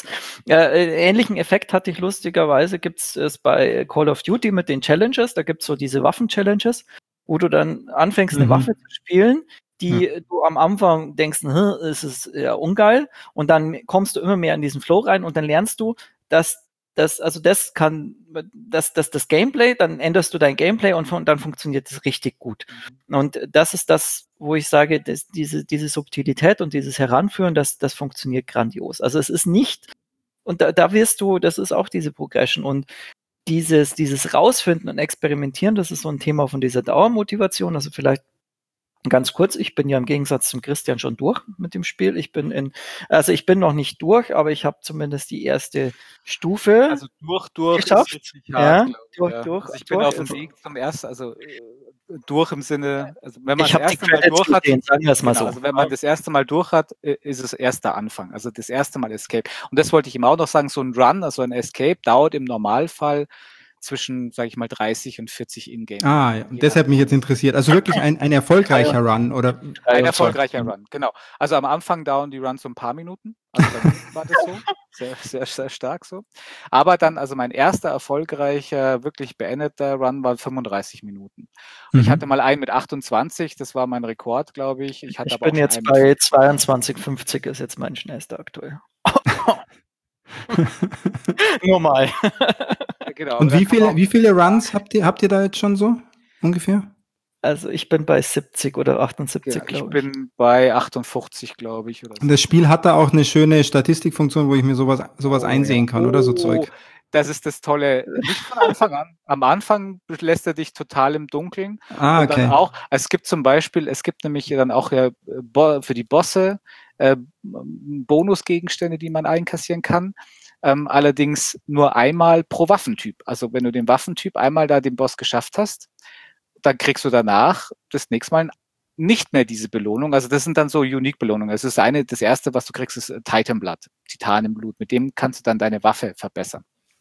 Äh, ähnlichen Effekt hatte ich lustigerweise, gibt es bei Call of Duty mit den Challenges. Da gibt es so diese Waffen-Challenges, wo du dann anfängst, eine Mhm. Waffe zu spielen, die Ja. du am Anfang denkst, hm, es ist ja ungeil. Und dann kommst du immer mehr in diesen Flow rein und dann lernst du, dass das, also das kann, das, das, das Gameplay, dann änderst du dein Gameplay und fun- dann funktioniert es richtig gut. Und das ist das, wo ich sage, dass diese, diese Subtilität und dieses Heranführen, das, das funktioniert grandios. Also es ist nicht, und da, da wirst du, das ist auch diese Progression, und dieses, dieses Rausfinden und Experimentieren, das ist so ein Thema von dieser Dauermotivation. Also vielleicht ganz kurz, ich bin ja im Gegensatz zum Christian schon durch mit dem Spiel. Ich bin in, also ich bin noch nicht durch, aber ich habe zumindest die erste Stufe Also durch, durch geschafft. ist richtig Ja, hart, glaube ich. durch, Ja. durch, Also ich bin durch. auf dem Also, Weg zum ersten, also äh, durch im Sinne, also wenn man ich das habe die erste Mal Credits durch hat, gesehen, sagen wir es mal genau, so. also wenn man das erste Mal durch hat, äh, ist es erst der Anfang, also das erste Mal Escape. Und das wollte ich ihm auch noch sagen, so ein Run, also ein Escape dauert im Normalfall zwischen, sage ich mal, dreißig und vierzig Ingame. Ah, ja. Und das hat mich jetzt interessiert. Also wirklich ein, ein erfolgreicher Run, oder? Ein erfolgreicher Run, genau. Also am Anfang dauern die Runs so ein paar Minuten. Also bei mir war das so. Sehr, sehr, sehr stark so. Aber dann, also mein erster erfolgreicher, wirklich beendeter Run war fünfunddreißig Minuten. Und ich Mhm. hatte mal einen mit achtundzwanzig, das war mein Rekord, glaube ich. Ich, hatte Ich aber bin auch jetzt schon bei zweiundzwanzig fünfzig, ist jetzt mein schnellster aktuell. Nur mal. Genau, Und da wie kann man viele, wie viele Runs habt ihr, habt ihr da jetzt schon so ungefähr? Also ich bin bei siebzig oder achtundsiebzig, Ja, ich glaube ich. bin bei achtundfünfzig, glaube ich. Oder so. Und das Spiel hat da auch eine schöne Statistikfunktion, wo ich mir sowas, sowas Oh, einsehen ja. kann, oder so Oh, Zeug. Das ist das Tolle. Nicht von Anfang an. Am Anfang lässt er dich total im Dunkeln. Ah, Und dann okay. auch, es gibt zum Beispiel, es gibt nämlich dann auch ja Bo- für die Bosse äh, Bonusgegenstände, die man einkassieren kann. Ähm, allerdings nur einmal pro Waffentyp. Also wenn du den Waffentyp einmal da den Boss geschafft hast, dann kriegst du danach das nächste Mal nicht mehr diese Belohnung. Also das sind dann so Unique-Belohnungen. Das ist eine, das erste, was du kriegst, ist Titanblood, Titanenblut. Mit dem kannst du dann deine Waffe verbessern.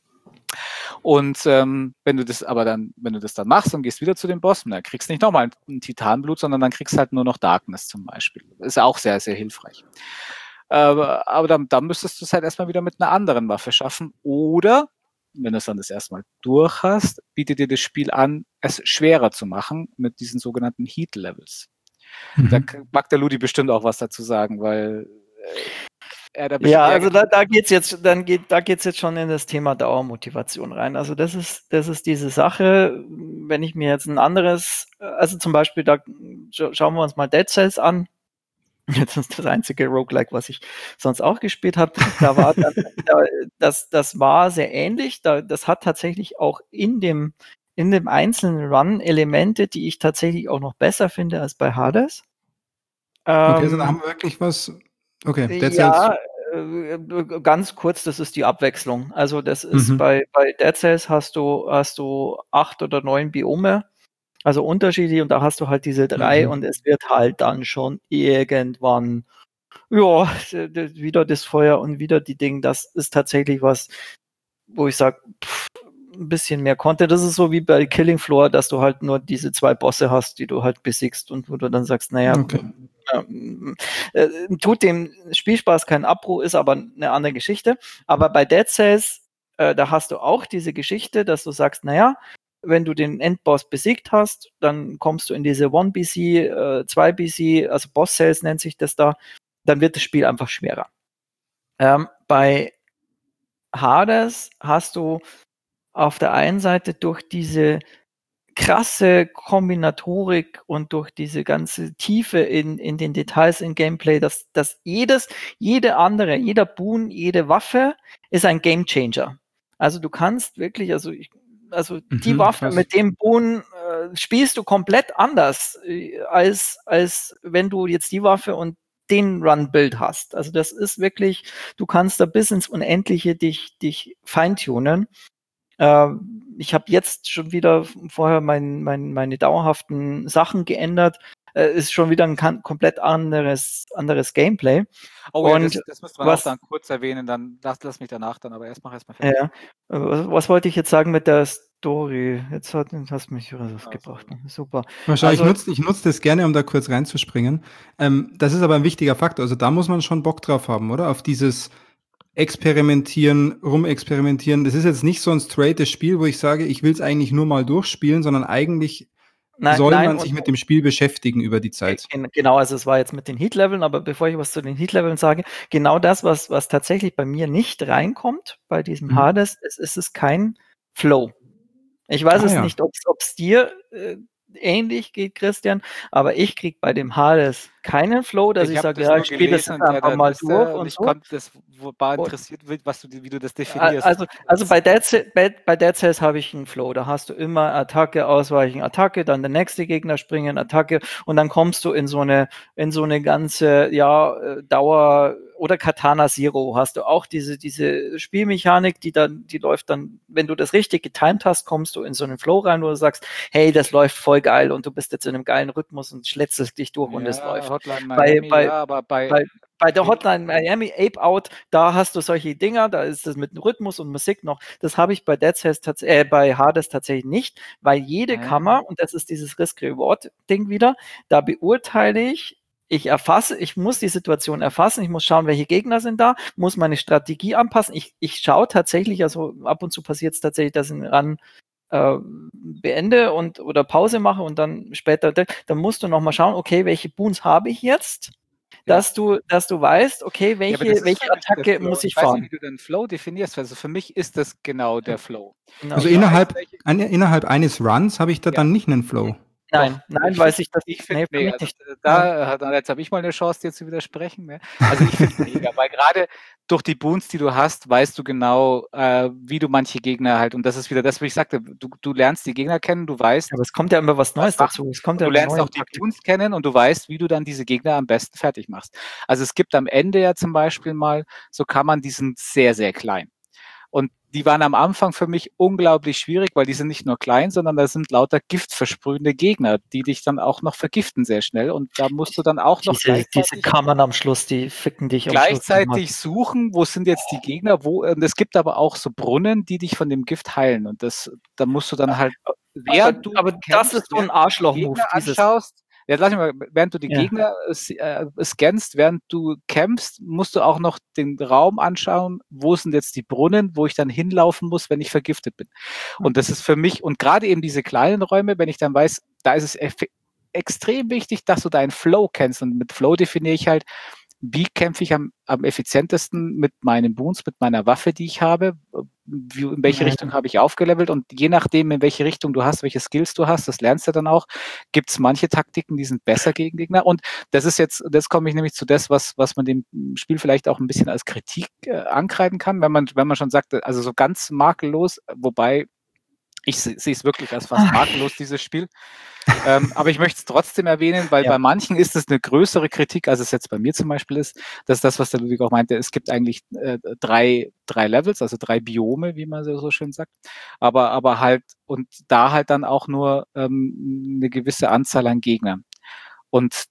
Und ähm, wenn du das aber dann, wenn du das dann machst und gehst wieder zu dem Boss, dann kriegst du nicht nochmal ein Titanblut, sondern dann kriegst du halt nur noch Darkness zum Beispiel. Ist auch sehr, sehr hilfreich. Aber, aber dann, dann müsstest du es halt erstmal wieder mit einer anderen Waffe schaffen. Oder, wenn du es dann das erstmal durch hast, bietet dir das Spiel an, es schwerer zu machen mit diesen sogenannten Heat Levels. Mhm. Da mag der Ludi bestimmt auch was dazu sagen, weil äh, er da bestimmt Ja, mehr also da, da geht's jetzt, dann geht, da geht's jetzt schon in das Thema Dauermotivation rein. Also das ist, das ist diese Sache, wenn ich mir jetzt ein anderes, also zum Beispiel, da scha- schauen wir uns mal Dead Cells an. Jetzt ist das einzige Roguelike, was ich sonst auch gespielt habe. Da war dann, da, das, das war sehr ähnlich. Da, das hat tatsächlich auch in dem, in dem einzelnen Run Elemente, die ich tatsächlich auch noch besser finde als bei Hades. Okay, also da Ähm, haben wir wirklich was. Okay, Dead Cells. ja, äh, ganz kurz, das ist die Abwechslung. Also das ist Mhm. bei, bei Dead Cells hast du, hast du acht oder neun Biome, also unterschiedlich, und da hast du halt diese drei Mhm. und es wird halt dann schon irgendwann, ja, d- d- wieder das Feuer und wieder die Dinge. Das ist tatsächlich was, wo ich sage, ein bisschen mehr Content. Das ist so wie bei Killing Floor, dass du halt nur diese zwei Bosse hast, die du halt besiegst und wo du dann sagst, naja, Okay. ähm, äh, tut dem Spielspaß keinen Abbruch, ist aber eine andere Geschichte. Aber bei Dead Cells, äh, da hast du auch diese Geschichte, dass du sagst, naja, wenn du den Endboss besiegt hast, dann kommst du in diese one B C, äh, zwei B C, also Boss Cells nennt sich das da, dann wird das Spiel einfach schwerer. Ähm, bei Hades hast du auf der einen Seite durch diese krasse Kombinatorik und durch diese ganze Tiefe in, in den Details im Gameplay, dass, dass jedes, jede andere, jeder Boon, jede Waffe ist ein Gamechanger. Also du kannst wirklich, also ich, also die Mhm, Waffe krass. mit dem Boon äh, spielst du komplett anders, äh, als, als wenn du jetzt die Waffe und den Run-Build hast. Also das ist wirklich, du kannst da bis ins Unendliche dich, dich feintunen. Ähm, ich habe jetzt schon wieder vorher mein, mein, meine dauerhaften Sachen geändert. Äh, ist schon wieder ein kan- komplett anderes, anderes Gameplay. Oh ja, Und das, das müsste man auch was, dann kurz erwähnen, dann lass, lass mich danach dann, aber erst mach erst mal fertig. ja, was, was wollte ich jetzt sagen mit der Story? Jetzt hat, hast du mich rausgebracht. Also, Super. Wahrscheinlich Also, nutze ich nutze das gerne, um da kurz reinzuspringen. Ähm, das ist aber ein wichtiger Faktor. Also da muss man schon Bock drauf haben, oder? Auf dieses Experimentieren, rumexperimentieren. Das ist jetzt nicht so ein straightes Spiel, wo ich sage, ich will es eigentlich nur mal durchspielen, sondern eigentlich nein, soll nein, man sich und mit dem Spiel beschäftigen über die Zeit. Gen- genau, also es war jetzt mit den Heat-Leveln, aber bevor ich was zu den Heat-Leveln sage, genau das, was, was tatsächlich bei mir nicht reinkommt, bei diesem Mhm. Hades, ist, ist es kein Flow. Ich weiß Ah es ja. nicht, ob es dir äh, ähnlich geht, Christian, aber ich kriege bei dem Hades keinen Flow, dass ich ich habe sage, das ja, nur ich spiele das gelesen jetzt in einfach deiner mal durch Liste und und ich so. konnte das war Und, interessiert, was du, wie du das Al- definierst. Also, also bei Dead, Ce- bei, bei Dead Cells habe ich einen Flow. Da hast du immer Attacke, Ausweichen, Attacke, dann der nächste Gegner springen, Attacke und dann kommst du in so eine, in so eine ganze, ja, äh, Dauer oder Katana Zero hast du auch diese, diese Spielmechanik, die dann, die läuft dann, wenn du das richtig getimed hast, kommst du in so einen Flow rein, wo du sagst, hey, das läuft voll geil und du bist jetzt in einem geilen Rhythmus und schlätzelst dich durch und es Ja, läuft. Hotline Bei, Miami, bei, ja, aber bei bei bei der Hotline Miami, Ape Out, da hast du solche Dinger, da ist es mit Rhythmus und Musik noch. Das habe ich bei Dead Cells tats- äh, bei Hades tatsächlich nicht, weil jede Ja. Kammer, und das ist dieses Risk-Reward-Ding wieder, da beurteile ich, ich erfasse, ich muss die Situation erfassen, ich muss schauen, welche Gegner sind da, muss meine Strategie anpassen. Ich, ich schaue tatsächlich, also ab und zu passiert es tatsächlich, dass ich einen Run äh, beende und oder Pause mache und dann später, dann musst du nochmal schauen, okay, welche Boons habe ich jetzt? Dass du, dass du weißt, okay, welche, Ja, aber das ist welche für mich der Attacke Flow. muss ich Ich weiß nicht, fahren. wie du den Flow definierst. Also für mich ist das genau der Flow. Genau. Also Ich innerhalb, weiß, welche- ein, innerhalb eines Runs habe ich da Ja. dann nicht einen Flow. Nein, Doch, nein, ich weil find- sich das, Ich finde, nee, für nee, mich also nicht. da, hat- jetzt habe ich mal eine Chance, dir zu widersprechen. Ne? Also ich finde es mega, weil gerade durch die Boons, die du hast, weißt du genau, äh, wie du manche Gegner halt, und das ist wieder das, was ich sagte, du, du lernst die Gegner kennen, du weißt, Aber es kommt ja immer was Neues was machen. dazu. Es kommt Und ja du immer lernst neue auch die Taktik. Boons kennen und du weißt, wie du dann diese Gegner am besten fertig machst. Also es gibt am Ende ja zum Beispiel mal so Kammern, die sind sehr, sehr klein. Und die waren am Anfang für mich unglaublich schwierig, weil die sind nicht nur klein, sondern da sind lauter giftversprühende Gegner, die dich dann auch noch vergiften sehr schnell. Und da musst du dann auch noch Diese, diese gleichzeitig, Kammern am Schluss, die ficken dich am Schluss. gleichzeitig suchen, wo sind jetzt die Gegner, wo, und es gibt aber auch so Brunnen, die dich von dem Gift heilen. Und das, da musst du dann halt, Aber, während du aber das kämpfst, ist so ein während du die Arschloch-Move, Gegner dieses. anschaust, ja, lass mich mal, während du die Ja. Gegner äh, scannst, während du kämpfst, musst du auch noch den Raum anschauen, wo sind jetzt die Brunnen, wo ich dann hinlaufen muss, wenn ich vergiftet bin. Und das ist für mich, und gerade eben diese kleinen Räume, wenn ich dann weiß, da ist es eff- extrem wichtig, dass du deinen Flow kennst. Und mit Flow definiere ich halt, wie kämpfe ich am, am effizientesten mit meinen Boons, mit meiner Waffe, die ich habe, wie, in welche Ja. Richtung habe ich aufgelevelt, und je nachdem, in welche Richtung du hast, welche Skills du hast, das lernst du dann auch, gibt es manche Taktiken, die sind besser gegen Gegner, und das ist jetzt, das komme ich nämlich zu das, was, was man dem Spiel vielleicht auch ein bisschen als Kritik äh, ankreiden kann, wenn man, wenn man schon sagt, also so ganz makellos, wobei ich se- sehe es wirklich als fast makellos, dieses Spiel. Ähm, aber ich möchte es trotzdem erwähnen, weil Ja. bei manchen ist es eine größere Kritik, als es jetzt bei mir zum Beispiel ist. Das ist das, was der Ludwig auch meinte. Es gibt eigentlich äh, drei, drei Levels, also drei Biome, wie man so, so schön sagt. Aber, aber halt, und da halt dann auch nur ähm, eine gewisse Anzahl an Gegnern. Und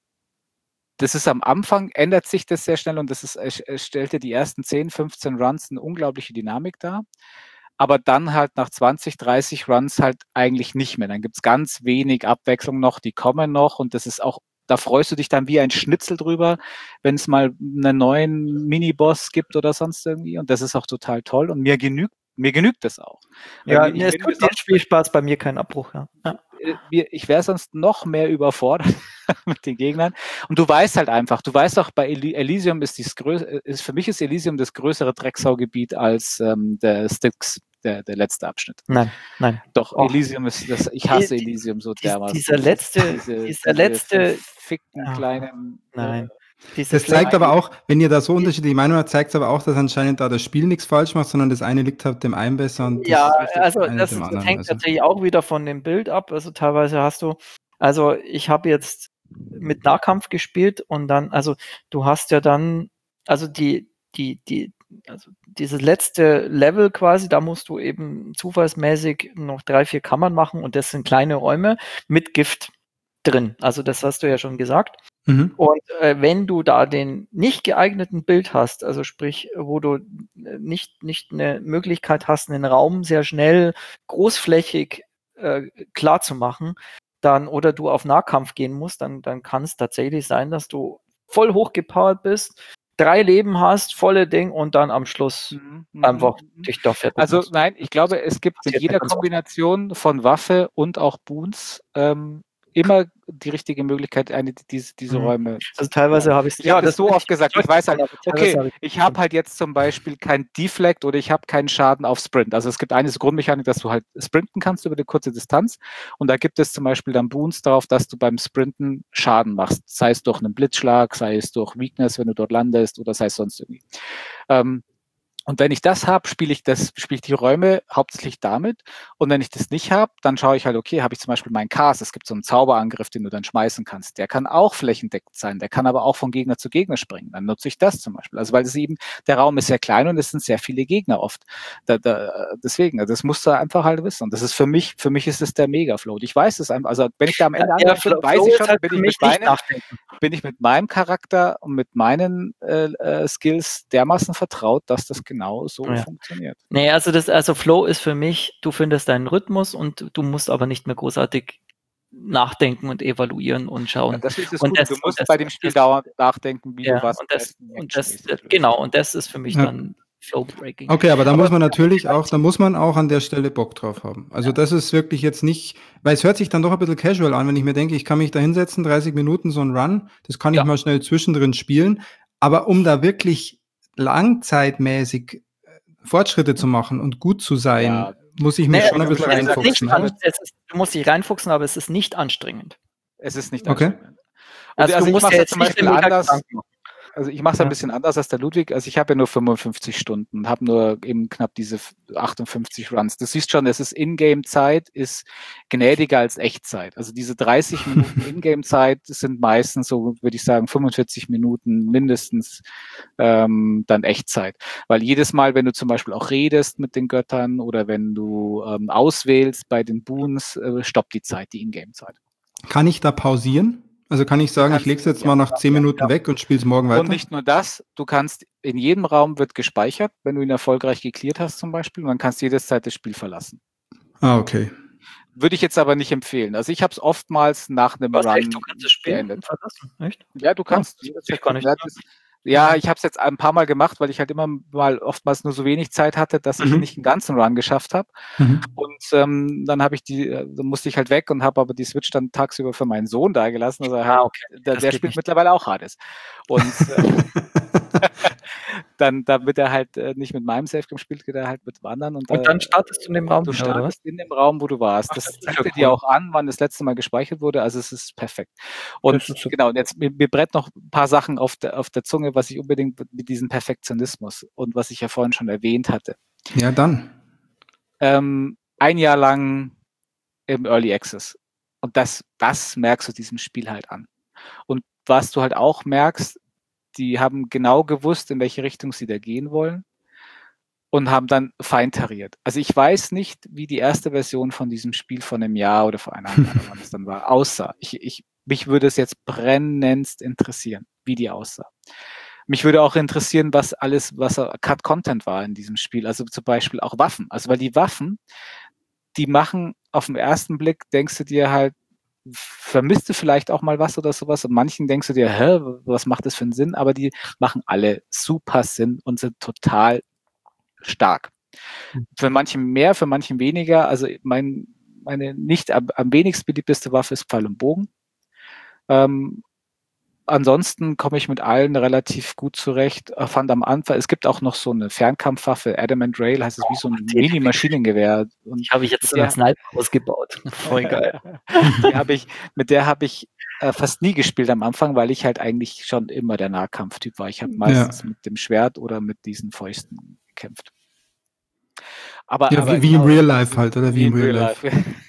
das ist am Anfang, ändert sich das sehr schnell, und das ist, es stellte die ersten zehn, fünfzehn Runs eine unglaubliche Dynamik dar. Aber dann halt nach zwanzig, dreißig Runs halt eigentlich nicht mehr. Dann gibt's ganz wenig Abwechslung noch, die kommen noch, und das ist auch, da freust du dich dann wie ein Schnitzel drüber, wenn es mal einen neuen Miniboss gibt oder sonst irgendwie, und das ist auch total toll, und mir genügt, mir genügt das auch. Weil Ja, mir, ich nee, es bin mir tut den sonst, Spielspaß bei mir keinen Abbruch. Ja. Ja. äh, mir, ich wäre sonst noch mehr überfordert mit den Gegnern. Und du weißt halt einfach, du weißt auch, bei Eli- Elysium ist dies größere, ist, für mich ist Elysium das größere Drecksaugebiet als ähm, der Styx, der, der letzte Abschnitt. Nein, nein. Doch, Och. Elysium ist das, ich hasse Die- die- Elysium so dies- dermaßen. dieser Das letzte- ist diese, dieser diese letzte- verfickten Ah, kleinen. Nein. Dieses Das zeigt Fleck- aber auch, wenn ihr da so unterschiedliche Meinungen habt, zeigt es aber auch, dass anscheinend da das Spiel nichts falsch macht, sondern das eine liegt halt dem einen besser und Ja, das also eine das, dem ist, das anderen. hängt Also, tatsächlich auch wieder von dem Bild ab. Also teilweise hast du, also ich habe jetzt mit Nahkampf gespielt und dann, also du hast ja dann, also die, die, die, also dieses letzte Level quasi, da musst du eben zufallsmäßig noch drei, vier Kammern machen, und das sind kleine Räume mit Gift drin. Also das hast du ja schon gesagt. mhm. Und äh, wenn du da den nicht geeigneten Bild hast, also sprich, wo du äh, nicht, nicht eine Möglichkeit hast, einen Raum sehr schnell großflächig äh, klar zu machen, dann, oder du auf Nahkampf gehen musst, dann, dann kann es tatsächlich sein, dass du voll hochgepowert bist, drei Leben hast, volle Ding, und dann am Schluss Mhm, mhm, einfach mhm. dich da fertig Also machst. nein, ich glaube, es gibt mit Passiert jeder mir ganz oft. Kombination von Waffe und auch Boons ähm, immer die richtige Möglichkeit, eine, diese, diese Mhm. Räume. Also teilweise habe ich Ich habe das so oft gesagt, ich weiß halt, okay, habe ich habe halt jetzt zum Beispiel kein Deflect oder ich habe keinen Schaden auf Sprint. Also es gibt eine Grundmechanik, dass du halt sprinten kannst über eine kurze Distanz, und da gibt es zum Beispiel dann Boons darauf, dass du beim Sprinten Schaden machst, sei es durch einen Blitzschlag, sei es durch Weakness, wenn du dort landest, oder sei es sonst irgendwie. Ähm, Und wenn ich das habe, spiele ich das, spiele ich die Räume hauptsächlich damit. Und wenn ich das nicht habe, dann schaue ich halt, okay, habe ich zum Beispiel meinen Cast. Es gibt so einen Zauberangriff, den du dann schmeißen kannst. Der kann auch flächendeckend sein. Der kann aber auch von Gegner zu Gegner springen. Dann nutze ich das zum Beispiel. Also weil es eben, der Raum ist sehr klein und es sind sehr viele Gegner oft. Da, da, deswegen, also das musst du einfach halt wissen. Und das ist für mich, für mich ist es der Mega-Float. Ich weiß es einfach. Also wenn ich da am Ende Ja, angekommen bin, Flow weiß ich ist schon, halt bin für ich mich mit nicht meinen, nachdenken. bin ich mit meinem Charakter und mit meinen äh, äh, Skills dermaßen vertraut, dass das genau so Ja. funktioniert. Nee, also das, also Flow ist für mich, du findest deinen Rhythmus und du musst aber nicht mehr großartig nachdenken und evaluieren und Ja, schauen. das ist das Und Gute. das, Du und musst das, bei dem Spiel das, dauernd nachdenken, wie du ja, was und am das, besten und das, actionmäßig löst. genau, und das ist für mich Ja. dann Flow Breaking. Okay, aber da Aber muss man natürlich auch, da muss man auch an der Stelle Bock drauf haben. Also das ist wirklich jetzt nicht, weil es hört sich dann doch ein bisschen casual an, wenn ich mir denke, ich kann mich da hinsetzen, dreißig Minuten so ein Run, das kann ich Ja. mal schnell zwischendrin spielen. Aber um da wirklich langzeitmäßig äh, Fortschritte zu machen und gut zu sein, Ja. muss ich mich Nee, schon ein wie bisschen gesagt, es ist nicht reinfuchsen. an, oder? es ist, du musst dich reinfuchsen, aber es ist nicht anstrengend. Es ist nicht Okay. anstrengend. Und Also, also du ich musst mache ja es jetzt zum nicht Beispiel den mega anders. Gedanken machen. Also ich mache es ein Ja. bisschen anders als der Ludwig. Also ich habe ja nur fünfundfünfzig Stunden, habe nur eben knapp diese achtundfünfzig Runs. Du siehst schon, es ist Ingame-Zeit, ist gnädiger als Echtzeit. Also diese dreißig Minuten Ingame-Zeit sind meistens so, würde ich sagen, fünfundvierzig Minuten mindestens ähm, dann Echtzeit. Weil jedes Mal, wenn du zum Beispiel auch redest mit den Göttern oder wenn du ähm, auswählst bei den Boons, äh, stoppt die Zeit, die Ingame-Zeit. Kann ich da pausieren? Also kann ich sagen, ich kannst- lege es jetzt ja, mal nach zehn ja, Minuten ja. weg und spiele es morgen Und weiter? nicht nur das, du kannst, in jedem Raum wird gespeichert, wenn du ihn erfolgreich geklärt hast zum Beispiel, und dann kannst du jederzeit das Spiel verlassen. Ah, okay. Würde ich jetzt aber nicht empfehlen. Also ich habe es oftmals nach einem Was, Run echt? Du kannst das Spiel beendet. verlassen? Echt? Ja, du Oh, kannst das wusste jederzeit ich gar nicht. ja, das, ja, ich habe es jetzt ein paar Mal gemacht, weil ich halt immer mal oftmals nur so wenig Zeit hatte, dass ich Mhm. nicht einen ganzen Run geschafft habe. Mhm. Und ähm, dann habe ich die, äh, dann musste ich halt weg und habe aber die Switch dann tagsüber für meinen Sohn da gelassen. Also Ah, halt, okay. der, Das der geht spielt nicht. mittlerweile auch Hades. Und äh, dann, damit er halt äh, nicht mit meinem Safe Game spielt, geht er halt mit Wandern. Und, Und dann äh, startest du in dem Raum du wieder, oder was? startest in dem Raum, wo du warst. Ach, Das das ist zeigt ja er dir cool. auch an, wann das letzte Mal gespeichert wurde. Also es ist perfekt. Und Das ist super. genau, und jetzt mir, mir brennt noch ein paar Sachen auf der, auf der Zunge, was ich unbedingt mit diesem Perfektionismus und was ich ja vorhin schon erwähnt hatte. Ja, dann. Ähm, ein Jahr lang im Early Access. Und das, das merkst du diesem Spiel halt an. Und was du halt auch merkst, die haben genau gewusst, in welche Richtung sie da gehen wollen und haben dann feintariert. Also ich weiß nicht, wie die erste Version von diesem Spiel von einem Jahr oder vor einem Jahr, wann es dann war, aussah. Ich, ich, mich würde es jetzt brennendst interessieren, wie die aussah. Mich würde auch interessieren, was alles, was Cut-Content war in diesem Spiel. Also zum Beispiel auch Waffen. Also weil die Waffen, die machen auf den ersten Blick, denkst du dir halt, vermisst du vielleicht auch mal was oder sowas? Und manchen denkst du dir, hä, was macht das für einen Sinn? Aber die machen alle super Sinn und sind total stark. Für manchen mehr, für manchen weniger. Also mein, meine nicht am, am wenigsten beliebteste Waffe ist Pfeil und Bogen. Ähm, ansonsten komme ich mit allen relativ gut zurecht. Ich fand am Anfang, es gibt auch noch so eine Fernkampfwaffe, Adamant Rail, heißt es wie so ein Mini-Maschinengewehr. Und Die habe ich jetzt mit so der- als Sniper ausgebaut. Voll geil. die habe ich, mit der habe ich äh, fast nie gespielt am Anfang, weil ich halt eigentlich schon immer der Nahkampftyp war. Ich habe meistens Ja. mit dem Schwert oder mit diesen Fäusten gekämpft. Aber, Ja, aber wie, wie genau, im Real Life halt, oder? Wie, wie im Real Life.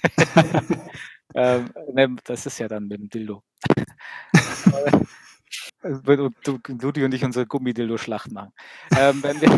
ähm, ne, das ist ja dann mit dem Dildo. Und du, Ludi und ich unsere Gummidildo-Schlacht machen. Ähm, wenn wir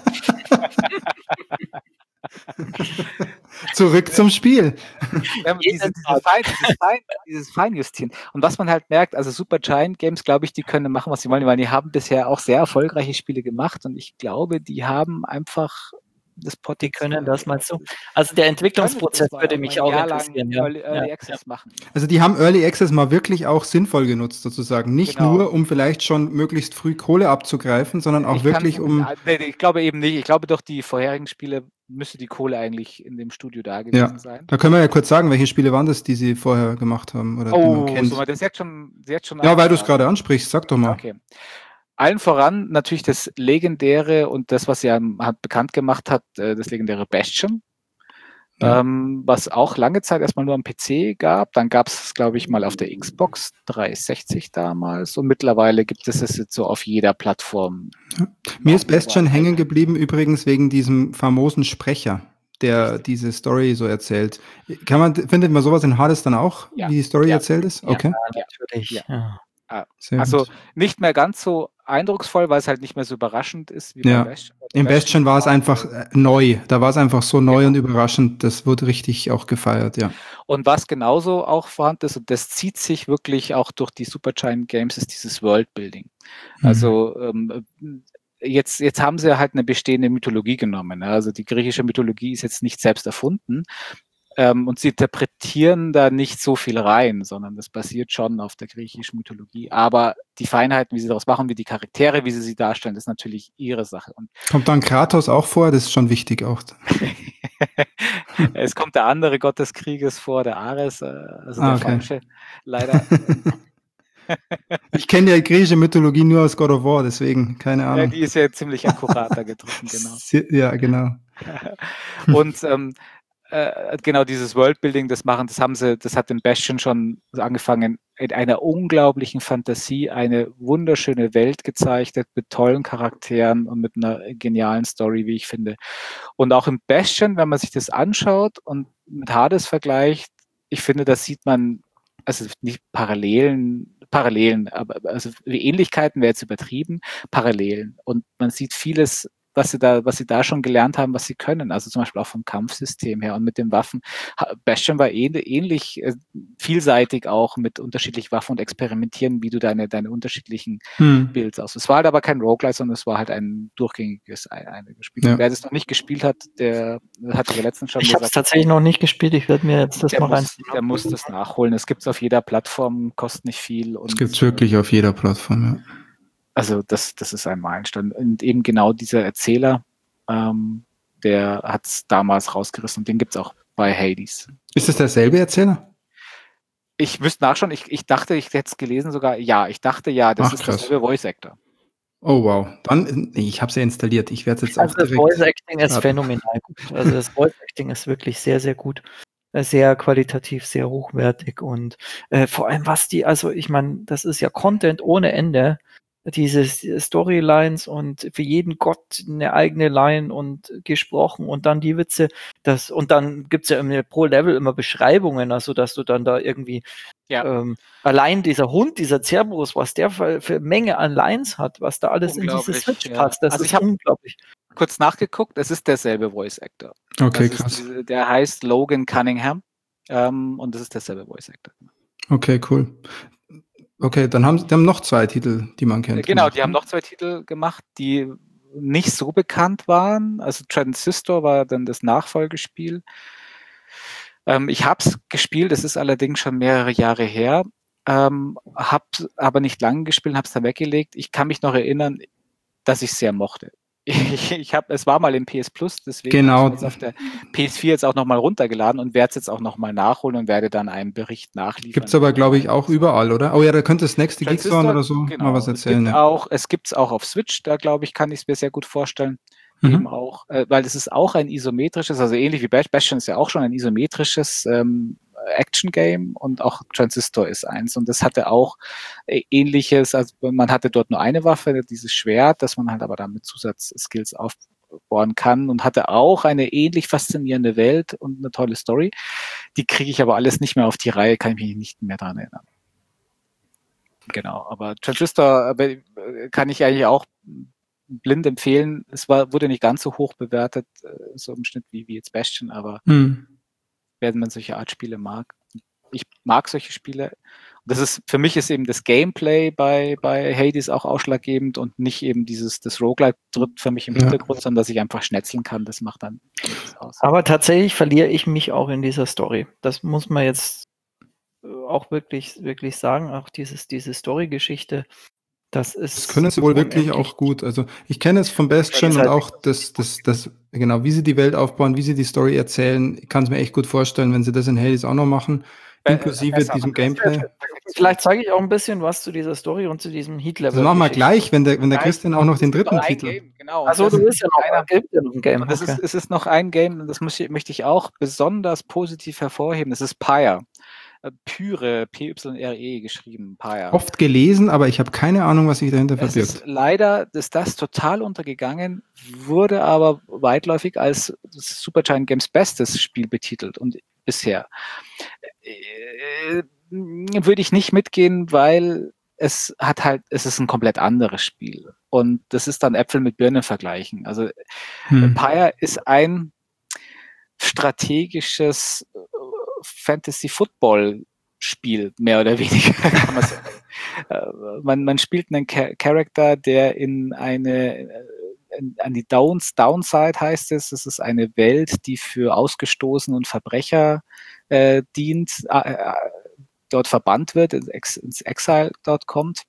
Zurück zum Spiel. Ja, diese, diese Fein, dieses, Fein, dieses Feinjustieren. Und was man halt merkt, also Super Giant Games, glaube ich, die können machen, was sie wollen, weil die haben bisher auch sehr erfolgreiche Spiele gemacht und ich glaube, die haben einfach das Die Potenzial. können das mal so. Also der Entwicklungsprozess würde mich auch interessieren. Ja. Early, Early Ja, Access machen. Also die haben Early Access mal wirklich auch sinnvoll genutzt, sozusagen. Nicht Genau. nur, um vielleicht schon möglichst früh Kohle abzugreifen, sondern auch Ich wirklich kann's- um. Nee, ich glaube eben nicht. Ich glaube doch, die vorherigen Spiele müsste die Kohle eigentlich in dem Studio da gewesen Ja, sein. da können wir ja kurz sagen, welche Spiele waren das, die sie vorher gemacht haben oder die man Oh, kennt. so mal, das ist jetzt schon, das ist jetzt schon Ja, weil du es abgehakt. gerade ansprichst, sag doch mal. Okay. Allen voran natürlich das legendäre und das, was er hat bekannt gemacht hat, äh, das legendäre Bastion. Ja. Ähm, was auch lange Zeit erstmal nur am P C gab. Dann gab es, glaube ich, mal auf der Xbox dreihundertsechzig damals. Und mittlerweile gibt es es jetzt so auf jeder Plattform. Mir ist Bastion Überall. hängen geblieben, übrigens wegen diesem famosen Sprecher, der diese Story so erzählt. Kann man, findet man sowas in Hades dann auch, Ja. wie die Story Ja. erzählt ist? Ja. Okay. Ja. Natürlich. Ja. Ja. Sehr Also gut. nicht mehr ganz so eindrucksvoll, weil es halt nicht mehr so überraschend ist wie Ja. bei Bastion. Bei Im Bastion war es war- einfach äh, neu. Da war es einfach so neu Genau. und überraschend. Das wurde richtig auch gefeiert, ja. Und was genauso auch vorhanden ist, und das zieht sich wirklich auch durch die Supergiant Games, ist dieses Worldbuilding. Mhm. Also ähm, jetzt, jetzt haben sie halt eine bestehende Mythologie genommen. ne? Also die griechische Mythologie ist jetzt nicht selbst erfunden. Ähm, und sie interpretieren da nicht so viel rein, sondern das basiert schon auf der griechischen Mythologie. Aber die Feinheiten, wie sie daraus machen, wie die Charaktere, wie sie sie darstellen, ist natürlich ihre Sache. Und Kommt dann Kratos auch vor? Das ist schon wichtig auch. es kommt der andere Gott des Krieges vor, der Ares, äh, also Ah, der okay. falsche, leider. Ich kenne die griechische Mythologie nur aus God of War, deswegen, keine Ja, Ahnung. die ist ja ziemlich akkurater getroffen, genau. Ja, genau. Und ähm, äh, genau dieses Worldbuilding, das machen, das haben sie, das hat in Bastion schon angefangen, in einer unglaublichen Fantasie eine wunderschöne Welt gezeichnet mit tollen Charakteren und mit einer genialen Story, wie ich finde. Und auch im Bastion, wenn man sich das anschaut und mit Hades vergleicht, ich finde, da sieht man, also nicht Parallelen, Parallelen, aber also Ähnlichkeiten wäre jetzt übertrieben, Parallelen. Und man sieht vieles, was sie da, was sie da schon gelernt haben, was sie können. Also zum Beispiel auch vom Kampfsystem her und mit den Waffen. Bastion war ähnlich äh, vielseitig auch mit unterschiedlichen Waffen und experimentieren, wie du deine, deine unterschiedlichen Hm. Builds aus. Es war halt aber kein Roguelite, sondern es war halt ein durchgängiges eine Spiel. Ja. Und wer das noch nicht gespielt hat, der hat ja letztens schon Ich habe es gesagt, tatsächlich noch nicht gespielt. Ich werde mir jetzt das der mal rein. muss, der muss das nachholen. Es gibt es auf jeder Plattform, kostet nicht viel. Das gibt es wirklich auf jeder Plattform, ja. Also das, das ist ein Meilenstein. Und eben genau dieser Erzähler, ähm, der hat es damals rausgerissen und den gibt es auch bei Hades. Ist das derselbe Erzähler? Ich müsste nachschauen, ich, ich dachte, ich hätte es gelesen sogar, ja, ich dachte ja, das Ach, ist krass. derselbe Voice Actor. Oh, wow. Dann, nee, ich habe es ja installiert. Ich werde es jetzt Also auch das direkt... Voice Acting ist starten. phänomenal gut. Also das Voice Acting ist wirklich sehr, sehr gut. Äh, Sehr qualitativ, sehr hochwertig und äh, vor allem was die, also ich meine, das ist ja Content ohne Ende. Diese Storylines und für jeden Gott eine eigene Line und gesprochen und dann die Witze, das und dann gibt's ja immer pro Level immer Beschreibungen, also dass du dann da irgendwie Ja. ähm, allein dieser Hund, dieser Cerberus, was der für, für Menge an Lines hat, was da alles in diese Unglaublich, Switch ja. passt, das Also ist ich hab- unglaublich. Kurz nachgeguckt, es ist derselbe Voice Actor. Okay, Das krass. ist, diese- der heißt Logan Cunningham ähm, und das ist derselbe Voice Actor. Okay, cool. Okay, dann haben die haben noch zwei Titel, die man kennt. Genau, gemacht, die haben ne? noch zwei Titel gemacht, die nicht so bekannt waren. Also Transistor war dann das Nachfolgespiel. Ähm, ich habe es gespielt, es ist allerdings schon mehrere Jahre her. Ähm, habe aber nicht lange gespielt, habe es dann weggelegt. Ich kann mich noch erinnern, dass ich es sehr mochte. Ich, ich habe, es war mal im P S Plus, deswegen Genau. habe ich es auf der P S vier jetzt auch nochmal runtergeladen und werde es jetzt auch nochmal nachholen und werde dann einen Bericht nachliefern. Gibt es aber, glaube ich, auch überall, oder? Oh ja, da könnte das nächste Transistor, Geekzone oder so genau. mal was Es erzählen. gibt Ja. auch, es gibt es auch auf Switch, da glaube ich, kann ich es mir sehr gut vorstellen. Eben Mhm. auch, äh, weil es ist auch ein isometrisches, also ähnlich wie Bash- Bastion ist ja auch schon ein isometrisches ähm, Action-Game und auch Transistor ist eins. Und das hatte auch äh, ähnliches, also man hatte dort nur eine Waffe, dieses Schwert, das man halt aber dann mit Zusatzskills aufbauen kann und hatte auch eine ähnlich faszinierende Welt und eine tolle Story. Die kriege ich aber alles nicht mehr auf die Reihe, kann ich mich nicht mehr daran erinnern. Genau, aber Transistor äh, kann ich eigentlich auch blind empfehlen. Es war, wurde nicht ganz so hoch bewertet, äh, so im Schnitt wie, wie jetzt Bastion, aber Hm. wenn man solche Art Spiele mag. Ich mag solche Spiele. Und das ist, für mich ist eben das Gameplay bei, bei Hades auch ausschlaggebend und nicht eben dieses, das Roguelite tritt für mich im Ja. Hintergrund, sondern dass ich einfach schnetzeln kann, das macht dann nichts aus. Aber tatsächlich verliere ich mich auch in dieser Story. Das muss man jetzt äh, auch wirklich, wirklich sagen. Auch dieses, diese Story-Geschichte, Das ist. Das können sie wohl wirklich auch gut. Also ich kenne es von Bastion und auch das, das, das, genau, wie sie die Welt aufbauen, wie sie die Story erzählen. Ich kann es mir echt gut vorstellen, wenn sie das in Hades auch noch machen, inklusive besser. diesem Gameplay. Vielleicht zeige ich auch ein bisschen was zu dieser Story und zu diesem Heat-Level. Das machen wir gleich, wenn der, wenn der Christian auch noch den dritten Titel. Game, genau. Also du willst ja noch einer, ein, ja noch ein Game. Das okay. ist, es ist noch ein Game, und das muss ich, möchte ich auch besonders positiv hervorheben. Das ist Pyre. Pyre, P Y R E geschrieben, Pyre. Oft gelesen, aber ich habe keine Ahnung, was sich dahinter es verbirgt. Ist leider ist das total untergegangen, wurde aber weitläufig als Supergiant Games bestes Spiel betitelt und bisher. Äh, würde ich nicht mitgehen, weil es hat halt, es ist ein komplett anderes Spiel. Und das ist dann Äpfel mit Birnen vergleichen. Also hm. Pyre ist ein strategisches Fantasy-Football-Spiel, mehr oder weniger, kann man sagen. man, man spielt einen Char- Charakter, der in eine, in, an die Downs, Downside heißt es, es ist eine Welt, die für Ausgestoßene und Verbrecher äh, dient, äh, dort verbannt wird, ins, ins Exile dort kommt.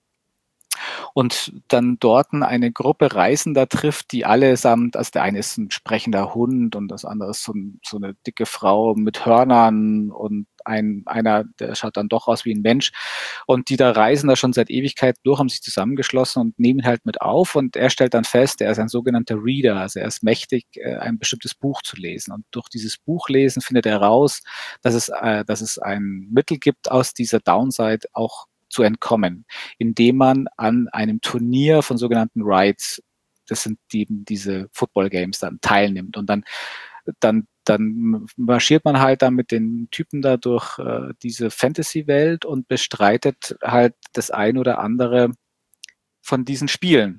Und dann dort eine Gruppe Reisender trifft, die allesamt, also der eine ist ein sprechender Hund und das andere ist so, ein, so eine dicke Frau mit Hörnern und ein, einer, der schaut dann doch aus wie ein Mensch. Und die da reisen da schon seit Ewigkeit durch, haben sich zusammengeschlossen und nehmen ihn halt mit auf. Und er stellt dann fest, er ist ein sogenannter Reader, also er ist mächtig, ein bestimmtes Buch zu lesen. Und durch dieses Buchlesen findet er raus, dass es, äh, dass es ein Mittel gibt, aus dieser Downside auch zu entkommen, indem man an einem Turnier von sogenannten Rides, das sind die, diese Football-Games, dann teilnimmt. Und dann, dann, dann marschiert man halt dann mit den Typen da durch äh, diese Fantasy-Welt und bestreitet halt das ein oder andere von diesen Spielen.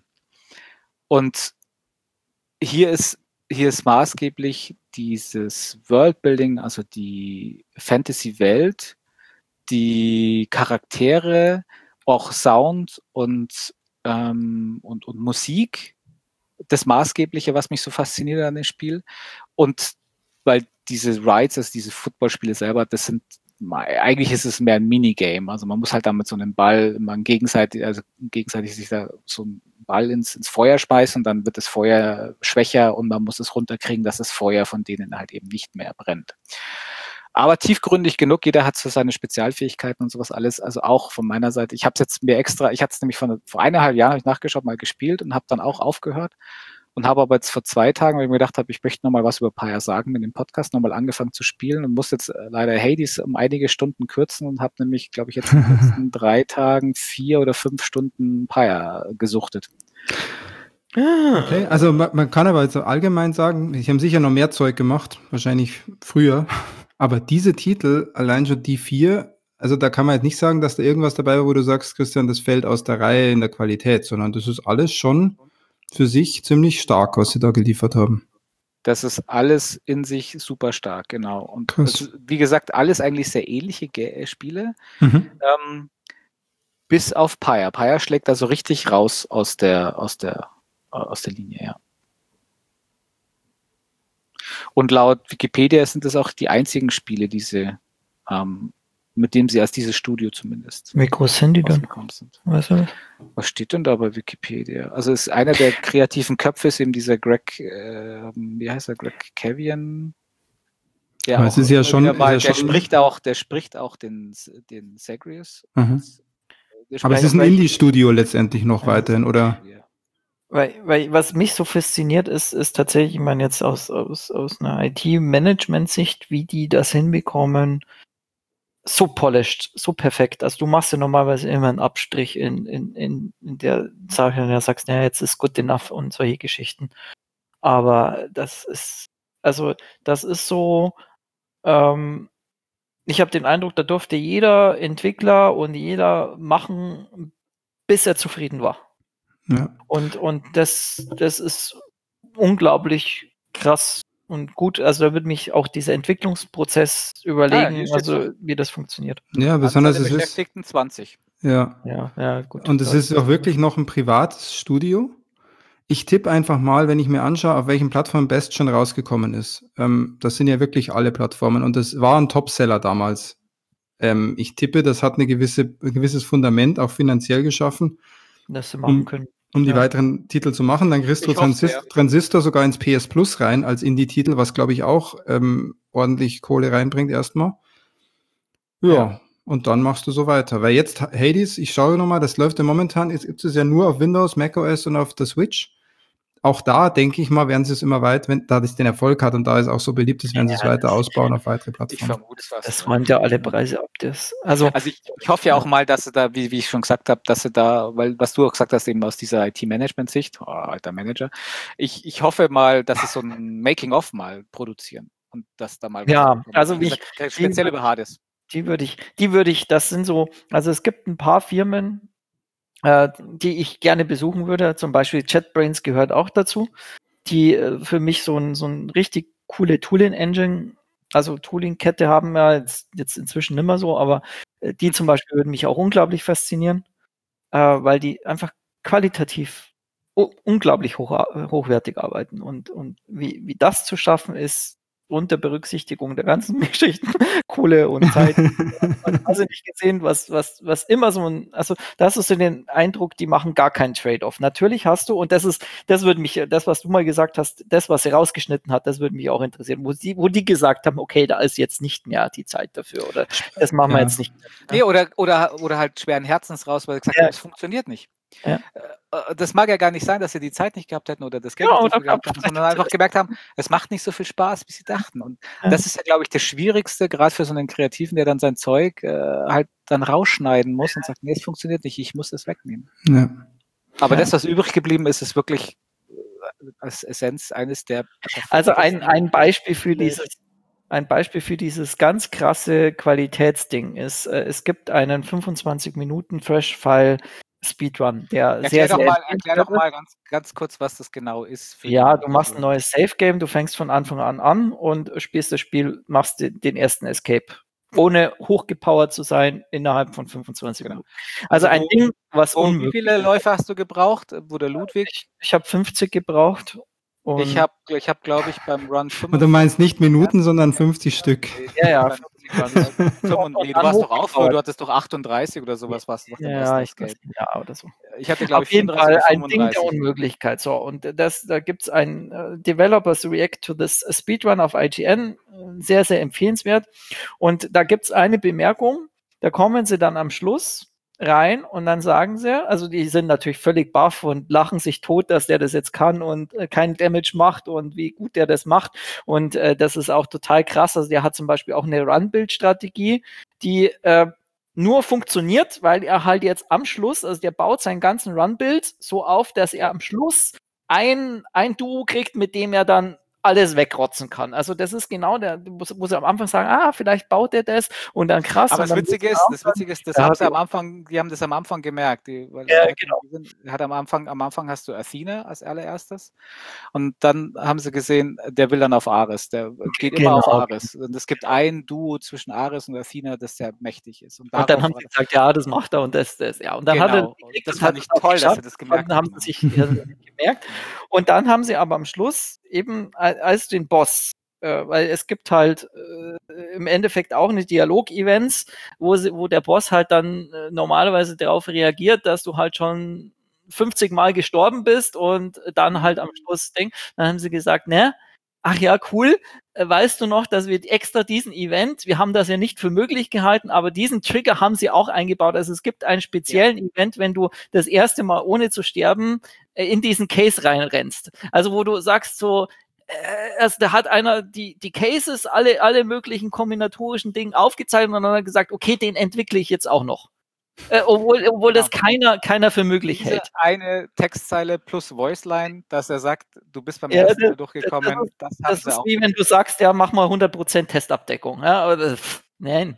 Und hier ist, hier ist maßgeblich dieses Worldbuilding, also die Fantasy-Welt, die Charaktere, auch Sound und, ähm, und, und Musik, das Maßgebliche, was mich so fasziniert an dem Spiel. Und weil diese Rides, also diese Footballspiele selber, das sind, eigentlich ist es mehr ein Minigame. Also man muss halt da mit so einem Ball, man gegenseitig, also gegenseitig sich da so einen Ball ins, ins Feuer speisen, dann wird das Feuer schwächer und man muss es runterkriegen, dass das Feuer von denen halt eben nicht mehr brennt. Aber tiefgründig genug, jeder hat so seine Spezialfähigkeiten und sowas alles, also auch von meiner Seite. Ich habe es jetzt mir extra, ich hatte es nämlich von, vor eineinhalb Jahren, habe ich nachgeschaut, mal gespielt und habe dann auch aufgehört und habe aber jetzt vor zwei Tagen, weil ich mir gedacht habe, ich möchte nochmal was über Pyre sagen, mit dem Podcast nochmal angefangen zu spielen und muss jetzt leider Hades um einige Stunden kürzen und habe nämlich, glaube ich, jetzt in den letzten drei Tagen vier oder fünf Stunden Pyre gesuchtet. Okay, also man, man kann aber jetzt allgemein sagen, ich habe sicher noch mehr Zeug gemacht, wahrscheinlich früher, aber diese Titel, allein schon die vier, also da kann man jetzt nicht sagen, dass da irgendwas dabei war, wo du sagst, Christian, das fällt aus der Reihe in der Qualität, sondern das ist alles schon für sich ziemlich stark, was sie da geliefert haben. Das ist alles in sich super stark, genau. Und das, wie gesagt, alles eigentlich sehr ähnliche G- Spiele, mhm. ähm, bis auf Pyre. Pyre schlägt also richtig raus aus der, aus der aus der Linie, ja. Und laut Wikipedia sind das auch die einzigen Spiele, die sie, ähm, mit dem sie als dieses Studio zumindest. Wie groß sind die dann? Sind. Weißt du? Was steht denn da bei Wikipedia? Also ist einer der kreativen Köpfe ist eben dieser Greg, äh, wie heißt er, Greg Cavian? Der, Aber es ist ja schon, mal, ist der ja schon spricht auch, der spricht auch den, den Zagreus. Mhm. Aber es ist ein Indie-Studio letztendlich noch ja, weiterhin, oder? Ja. Weil, weil was mich so fasziniert ist, ist tatsächlich, ich meine jetzt aus, aus, aus einer I T-Management-Sicht, wie die das hinbekommen, so polished, so perfekt. Also du machst ja normalerweise immer einen Abstrich in, in, in, in der Sache, und du sagst, naja, jetzt ist good enough und solche Geschichten. Aber das ist, also das ist so, ähm, ich habe den Eindruck, da durfte jeder Entwickler und jeder machen, bis er zufrieden war. Ja. Und, und das, das ist unglaublich krass und gut. Also da wird mich auch dieser Entwicklungsprozess überlegen, ah, also wie das funktioniert. Ja, besonders es Beschäftigten ist zwanzig. Ja. Ja, ja, gut. Und es ist auch wirklich noch ein privates Studio. Ich tippe einfach mal, wenn ich mir anschaue, auf welchen Plattformen Best schon rausgekommen ist. Ähm, das sind ja wirklich alle Plattformen und das war ein Topseller damals. Ähm, ich tippe, das hat eine gewisse, ein gewisses Fundament auch finanziell geschaffen. das sie machen um, können. um die Ja. weiteren Titel zu machen. Dann kriegst du Ich hoff's, Transist ja. Transistor sogar ins P S Plus rein als Indie-Titel, was glaube ich auch ähm, ordentlich Kohle reinbringt erstmal. Ja, Ja. und dann machst du so weiter. Weil jetzt Hades, ich schaue nochmal, das läuft ja momentan, ist, gibt es ja nur auf Windows, macOS und auf der Switch. Auch da, denke ich mal, werden sie es immer weit, wenn da das den Erfolg hat und da es auch so beliebt ist, werden sie es Ja, weiter das- ausbauen auf weitere Ich Plattformen. vermute es fast. Das ja. räumt ja alle Preise ab. Das. Also, Also ich, ich hoffe ja auch mal, dass sie da, wie, wie ich schon gesagt habe, dass sie da, weil was du auch gesagt hast, eben aus dieser I T-Management-Sicht, oh, alter Manager, ich, ich hoffe mal, dass sie so ein Making-of mal produzieren und dass da mal Ja, rauskommt. also Wie wie gesagt, speziell über Hades. die würde ich, die würde ich, das sind so, also es gibt ein paar Firmen, äh, die ich gerne besuchen würde. Zum Beispiel JetBrains gehört auch dazu, die äh, für mich so ein, so ein richtig coole Tooling-Engine, also Tooling-Kette haben wir jetzt, jetzt inzwischen nicht mehr so, aber äh, die zum Beispiel würden mich auch unglaublich faszinieren, äh, weil die einfach qualitativ u- unglaublich hoch, hochwertig arbeiten. Und, und wie, wie das zu schaffen ist, unter Berücksichtigung der ganzen Geschichten, Kohle und Zeit. Also nicht gesehen, was, was, was immer so ein, also da hast du so den Eindruck, die machen gar keinen Trade-off. Natürlich hast du, und das ist, das würde mich, das, was du mal gesagt hast, das, was sie rausgeschnitten hat, das würde mich auch interessieren, wo sie, wo die gesagt haben, okay, da ist jetzt nicht mehr die Zeit dafür oder das machen wir Ja. jetzt nicht. Nee, oder, oder, oder halt schweren Herzens raus, weil sie gesagt Ja. haben, es funktioniert nicht. Ja. Äh, Das mag ja gar nicht sein, dass sie die Zeit nicht gehabt hätten oder das Geld Ja, nicht oder dafür gehabt gab- haben, sondern einfach gemerkt haben, es macht nicht so viel Spaß, wie sie dachten. Und Ja. das ist ja, glaube ich, das Schwierigste, gerade für so einen Kreativen, der dann sein Zeug äh, halt dann rausschneiden muss und sagt, nee, es funktioniert nicht, ich muss das wegnehmen. Ja. Aber Ja. das, was übrig geblieben ist, ist wirklich äh, als Essenz eines der Also ein, perfektesten ein Beispiel für Spiele. dieses, ein Beispiel für dieses ganz krasse Qualitätsding ist, äh, es gibt einen fünfundzwanzig Minuten Fresh-File Speedrun, der Erklär sehr, doch sehr mal, empfehlenswert erklär doch ist. mal ganz, ganz kurz, was das genau ist. Für Ja, die, du machst die ein neues Safe-Game, du fängst von Anfang an an und spielst das Spiel, machst den, den ersten Escape, ohne hochgepowert zu sein, innerhalb von fünfundzwanzig Genau. Minuten. Also, Also ein wo- Ding, was Wo, wie unmöglich viele ist. Läufe hast du gebraucht? Wo der Ludwig? Ich, ich habe fünfzig gebraucht. Und Ich habe, ich hab, glaube ich, beim Run Und du meinst nicht Minuten, sondern fünfzig Stück. Ja, ja, beim fünfzig Run, Und nee, du dann warst doch auch früher, hochgepowert. du hattest doch achtunddreißig oder sowas, warst du doch beim Ja, ersten ich weiß Escape. nicht, ja, oder so. Ich hatte, glaube Auf ich, jeden vierunddreißig Fall oder ein Ding der fünfunddreißig. Unmöglichkeit. So, und das, da gibt es ein äh, Developers React to this Speedrun auf I G N, äh, sehr, sehr empfehlenswert. Und da gibt es eine Bemerkung, da kommen sie dann am Schluss rein und dann sagen sie, also die sind natürlich völlig baff und lachen sich tot, dass der das jetzt kann und äh, keinen Damage macht und wie gut der das macht. Und äh, das ist auch total krass. Also der hat zum Beispiel auch eine Run-Build-Strategie, die äh, nur funktioniert, weil er halt jetzt am Schluss, also der baut seinen ganzen Run-Build so auf, dass er am Schluss ein, ein Duo kriegt, mit dem er dann alles wegrotzen kann. Also das ist genau der, muss, muss er am Anfang sagen, ah, vielleicht baut er das und dann krass. Aber und das dann Witzige ist, das Witzige ist, das Ja, haben sie die- am Anfang, die haben das am Anfang gemerkt. Die, weil Ja, die hatten- genau. die sind, hat am Anfang, am Anfang hast du Athena als allererstes und dann haben sie gesehen, der will dann auf Ares, der geht immer auf Genau. Ares. Und es gibt ein Duo zwischen Ares und Athena, das sehr mächtig ist. Und, Und dann darauf haben war sie das- gesagt, ja, das macht er und das, das, ja. Und dann hat er Genau. gekriegt Das und fand hat ich es auch toll, dass geschafft. sie das gemerkt Und dann haben haben. sie sich ja, gemerkt. Und dann haben sie aber am Schluss eben al- als den Boss, äh, weil es gibt halt äh, im Endeffekt auch eine Dialog-Events, wo, sie, wo der Boss halt dann äh, normalerweise darauf reagiert, dass du halt schon fünfzig Mal gestorben bist und dann halt am Schluss denkst, dann haben sie gesagt, ne, ach ja, cool, äh, weißt du noch, dass wir extra diesen Event, wir haben das ja nicht für möglich gehalten, aber diesen Trigger haben sie auch eingebaut. Also es gibt einen speziellen Event, wenn du das erste Mal ohne zu sterben äh, in diesen Case reinrennst. Also wo du sagst so, äh, also da hat einer die, die Cases, alle, alle möglichen kombinatorischen Dinge aufgezeichnet und dann hat er gesagt, okay, den entwickle ich jetzt auch noch. Äh, obwohl obwohl Genau. das keiner, keiner für möglich Diese hält. eine Textzeile plus Voiceline, dass er sagt, du bist beim Ja, ersten Mal das- durchgekommen, das das, haben Das sie ist auch. wie wenn du sagst, ja, mach mal hundert Prozent Testabdeckung. Ja, aber das, pff, nein,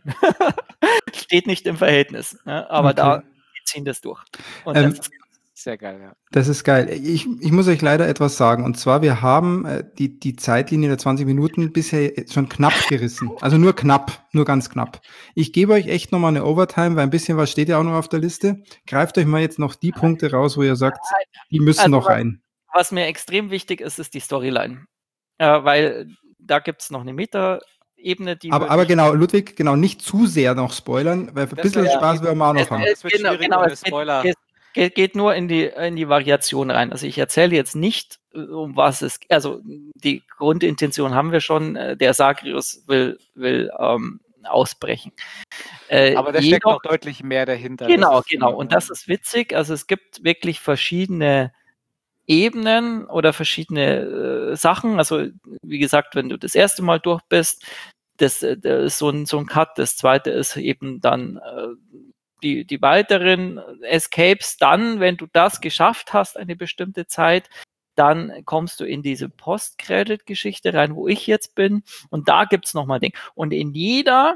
steht nicht im Verhältnis. Ja, aber Okay. da die ziehen das durch. Und Ähm, das ist Sehr geil, ja. Das ist geil. Ich, ich muss euch leider etwas sagen. Und zwar, wir haben äh, die, die Zeitlinie der zwanzig Minuten bisher schon knapp gerissen. Also nur knapp, nur ganz knapp. Ich gebe euch echt nochmal eine Overtime, weil ein bisschen was steht ja auch noch auf der Liste. Greift euch mal jetzt noch die Punkte raus, wo ihr sagt, die müssen Also noch was- rein. was mir extrem wichtig ist, ist die Storyline. Äh, weil da gibt es noch eine Meta-Ebene, die Aber, würde aber ich- genau, Ludwig, genau, nicht zu sehr noch spoilern, weil ein Das bisschen wär- Spaß werden wir auch noch Es- haben. es- Es wird genau, schwierig genau, ohne es geht- Spoiler. es- geht, geht nur in die, in die Variation rein. Also ich erzähle jetzt nicht, um was es, also die Grundintention haben wir schon, der Sagrius will, will ähm, ausbrechen. Äh, Aber da steckt noch deutlich mehr dahinter. Genau, genau. Und das ist witzig. Also es gibt wirklich verschiedene Ebenen oder verschiedene äh, Sachen. Also wie gesagt, wenn du das erste Mal durch bist, das, das ist so ein, so ein Cut. Das zweite ist eben dann äh, die, die weiteren Escapes. Dann, wenn du das geschafft hast, eine bestimmte Zeit, dann kommst du in diese Post-Credit-Geschichte rein, wo ich jetzt bin. Und da gibt es nochmal Ding. Und in jeder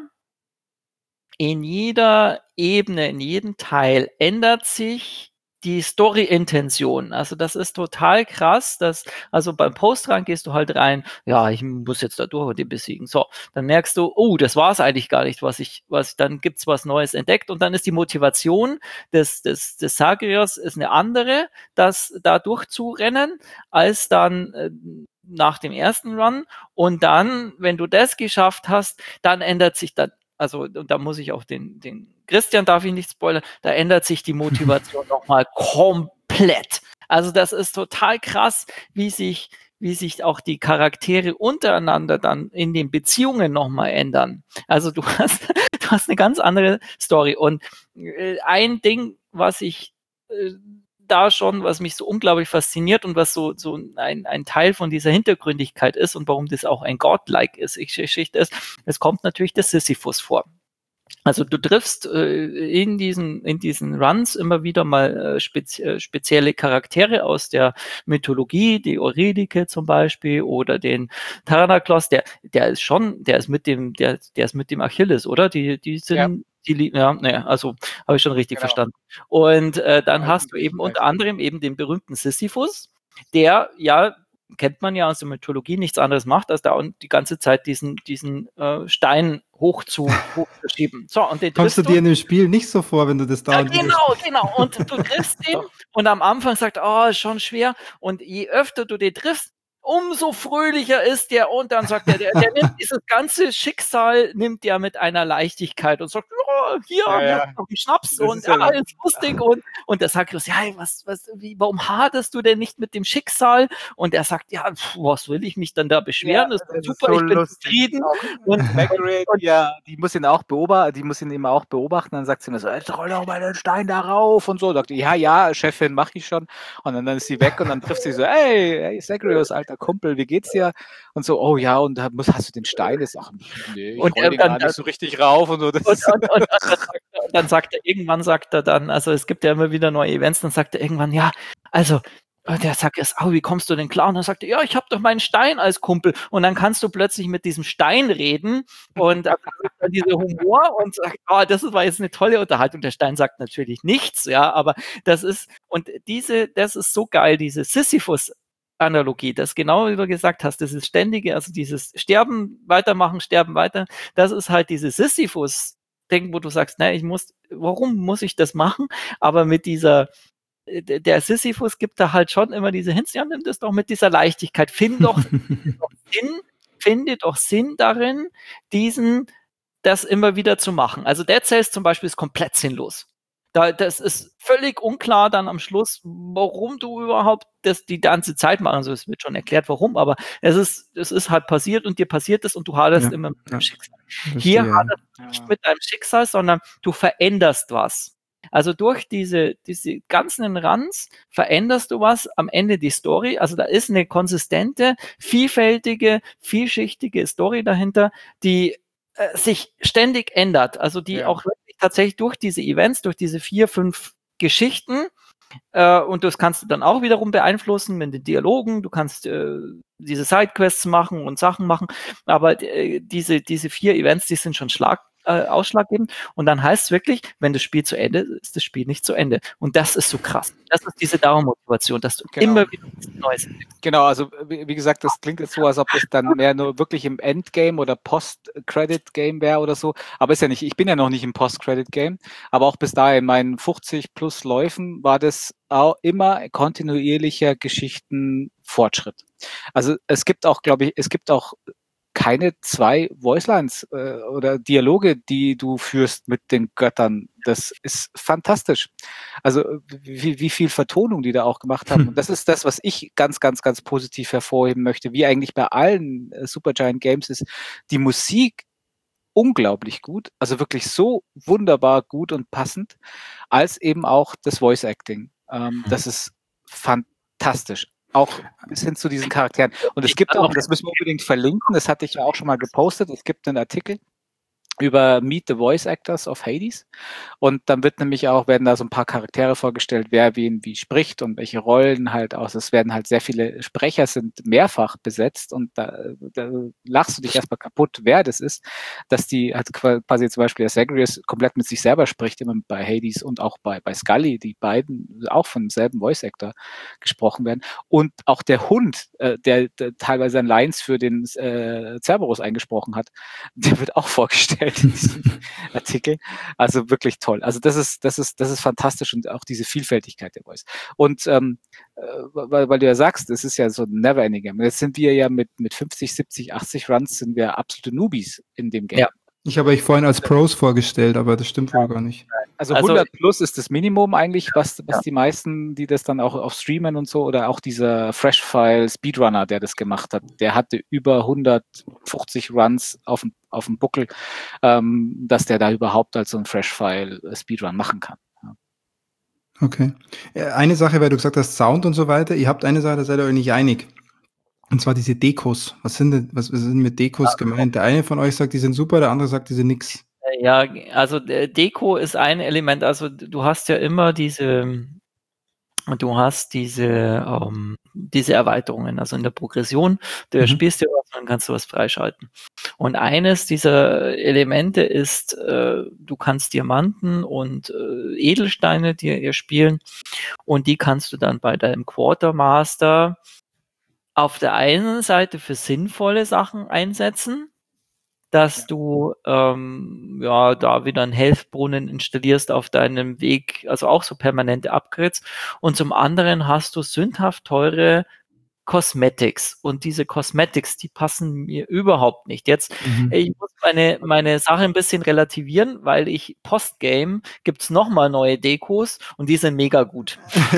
In jeder Ebene, in jedem Teil ändert sich die Story-Intention. Also das ist total krass, dass, also beim Postrun gehst du halt rein, ja, ich muss jetzt da durch und den besiegen. So, dann merkst du, oh, das war es eigentlich gar nicht, was ich, was, dann gibt's was Neues entdeckt und dann ist die Motivation des, des, des Sagrios ist eine andere, das da durchzurennen, als dann äh, nach dem ersten Run. Und dann, wenn du das geschafft hast, dann ändert sich dann, also und da muss ich auch den, den Christian, darf ich nicht spoilern, da ändert sich die Motivation nochmal komplett. Also das ist total krass, wie sich, wie sich auch die Charaktere untereinander dann in den Beziehungen nochmal ändern. Also du hast, du hast eine ganz andere Story. Und äh, ein Ding, was ich äh, da schon, was mich so unglaublich fasziniert und was so, so ein, ein Teil von dieser Hintergründigkeit ist und warum das auch ein Godlike ist, Geschichte ist, es kommt natürlich der Sisyphus vor. Also du triffst äh, in diesen in diesen Runs immer wieder mal äh, spezi spezielle Charaktere aus der Mythologie, die Eurydike zum Beispiel oder den Thanatos, der der ist schon, der ist mit dem der der ist mit dem Achilles, oder? Die die sind ja. Die, ja, naja, also habe ich schon richtig genau. verstanden. Und äh, dann ja, hast du eben unter anderem eben den berühmten Sisyphus, der ja, kennt man ja aus der Mythologie, nichts anderes macht, als da die ganze Zeit diesen, diesen äh, Stein hoch zu, hochzuschieben. So, und den kommst du dir in dem Spiel nicht so vor, wenn du das da... Ja, genau, genau. Und du triffst ihn und am Anfang sagt, oh, ist schon schwer. Und je öfter du den triffst, umso fröhlicher ist der. Und dann sagt er, der, der nimmt dieses ganze Schicksal, nimmt der mit einer Leichtigkeit und sagt, oh, hier, ja, ja. noch einen Schnaps das und ist ja, ja ist lustig. Und, und der sagt, ja, was, was, wie, warum hadest du denn nicht mit dem Schicksal? Und er sagt, ja, pf, was will ich mich dann da beschweren? Ja, das ist das super, ist so ich bin lustig. Zufrieden. Und Margaret, ja, die muss ihn auch beobachten, die muss ihn immer auch beobachten. Dann sagt sie mir so, jetzt roll doch mal den Stein da rauf und so. Sagt, ja, ja, Chefin, mach ich schon. Und dann, dann ist sie weg und dann trifft sie so, hey, hey, Zagreus, Alter Kumpel, wie geht's dir? Und so, oh ja, und muss, hast du den Stein? Das ach, nee, ich und roll den dann, gar nicht so richtig rauf und so. Das und, und, und, und dann sagt er, irgendwann sagt er dann, also es gibt ja immer wieder neue Events, dann sagt er irgendwann, ja, also und der sagt erst, oh, wie kommst du denn klar? Und dann sagt er, ja, ich habe doch meinen Stein als Kumpel. Und dann kannst du plötzlich mit diesem Stein reden und dann dann dieser Humor und sagt, oh, das war jetzt eine tolle Unterhaltung. Der Stein sagt natürlich nichts, ja, aber das ist, und diese, das ist so geil, diese Sisyphus Analogie, das genau wie du gesagt hast, das ist ständige, also dieses Sterben, weitermachen, sterben, weiter, das ist halt diese Sisyphus-Ding, wo du sagst, na, ich muss, warum muss ich das machen? Aber mit dieser, der Sisyphus gibt da halt schon immer diese Hints, ja, nimm das doch mit dieser Leichtigkeit, find doch, doch Sinn, finde doch Sinn darin, diesen, das immer wieder zu machen. Also Dead Cells zum Beispiel ist komplett sinnlos. Da, das ist völlig unklar dann am Schluss, warum du überhaupt das die ganze Zeit machst. Also es wird schon erklärt, warum, aber es ist, es ist halt passiert und dir passiert es und du haderst ja, immer mit ja. dem Schicksal. Hier ja. haderst du nicht mit deinem Schicksal, sondern du veränderst was. Also durch diese, diese ganzen Runs veränderst du was am Ende die Story. Also da ist eine konsistente, vielfältige, vielschichtige Story dahinter, die äh, sich ständig ändert. Also die ja. auch wirklich tatsächlich durch diese Events, durch diese vier, fünf Geschichten, äh, und das kannst du dann auch wiederum beeinflussen mit den Dialogen, du kannst äh, diese Sidequests machen und Sachen machen, aber äh, diese, diese vier Events, die sind schon schlag Äh, ausschlaggebend. Und dann heißt es wirklich, wenn das Spiel zu Ende ist, ist das Spiel nicht zu Ende. Und das ist so krass. Das ist diese Dauermotivation, dass du genau. immer wieder was Neues entdeckst. Genau, also wie, wie gesagt, das klingt jetzt so, als ob es dann mehr nur wirklich im Endgame oder Post-Credit-Game wäre oder so. Aber ist ja nicht, ich bin ja noch nicht im Post-Credit-Game, aber auch bis dahin in meinen fünfzig plus Läufen war das auch immer kontinuierlicher Geschichtenfortschritt. Also es gibt auch, glaube ich, es gibt auch keine zwei Voicelines äh, oder Dialoge, die du führst mit den Göttern. Das ist fantastisch. Also wie, wie viel Vertonung die da auch gemacht haben. Und das ist das, was ich ganz, ganz, ganz positiv hervorheben möchte. Wie eigentlich bei allen äh, Supergiant Games ist die Musik unglaublich gut, also wirklich so wunderbar gut und passend, als eben auch das Voice Acting. Ähm, das ist fantastisch. Auch bis hin zu diesen Charakteren. Und es gibt auch, und das müssen wir unbedingt verlinken, das hatte ich ja auch schon mal gepostet, es gibt einen Artikel über Meet the Voice Actors of Hades. Und dann wird nämlich auch, werden da so ein paar Charaktere vorgestellt, wer wen wie spricht und welche Rollen halt aus. Es werden halt sehr viele Sprecher sind mehrfach besetzt und da, da lachst du dich erstmal kaputt, wer das ist, dass die halt quasi zum Beispiel der Zagreus komplett mit sich selber spricht, immer bei Hades und auch bei, bei Scully, die beiden auch von demselben Voice Actor gesprochen werden. Und auch der Hund, äh, der, der teilweise ein Lines für den äh, Cerberus eingesprochen hat, der wird auch vorgestellt in diesem Artikel. Also wirklich toll. Also das ist, das ist, das ist fantastisch und auch diese Vielfältigkeit der Voice. Und ähm, äh, weil, weil du ja sagst, es ist ja so ein Never-Ending Game. Jetzt sind wir ja mit, mit fünfzig, siebzig, achtzig Runs sind wir absolute Newbies in dem Game. Ja. Ich habe euch vorhin als Pros vorgestellt, aber das stimmt wohl gar nicht. Also, Also- hundert plus ist das Minimum eigentlich, was, was Ja. die meisten, die das dann auch auf streamen und so, oder auch dieser Freshfile Speedrunner, der das gemacht hat, der hatte über hundertfünfzig Runs auf dem, auf dem Buckel, ähm, dass der da überhaupt als so ein Freshfile Speedrun machen kann. Ja. Okay. Äh, Eine Sache, weil du gesagt hast, Sound und so weiter. Ihr habt eine Sache, da seid ihr euch nicht einig. Und zwar diese Dekos. Was sind denn, was, was sind mit Dekos gemeint? Der eine von euch sagt, die sind super, der andere sagt, die sind nix. Ja, also äh, Deko ist ein Element. Also du hast ja immer diese, du hast diese, ähm, diese Erweiterungen. Also in der Progression, du Mhm. spielst ja was, dann kannst du was freischalten. Und eines dieser Elemente ist, äh, du kannst Diamanten und äh, Edelsteine dir erspielen und die kannst du dann bei deinem Quartermaster auf der einen Seite für sinnvolle Sachen einsetzen, dass Ja. du ähm, ja da wieder einen Health-Brunnen installierst auf deinem Weg, also auch so permanente Upgrades. Und zum anderen hast du sündhaft teure Cosmetics. Und diese Cosmetics, die passen mir überhaupt nicht. Jetzt, Mhm. ich muss meine, meine Sache ein bisschen relativieren, weil ich Postgame gibt's nochmal neue Dekos und die sind mega gut.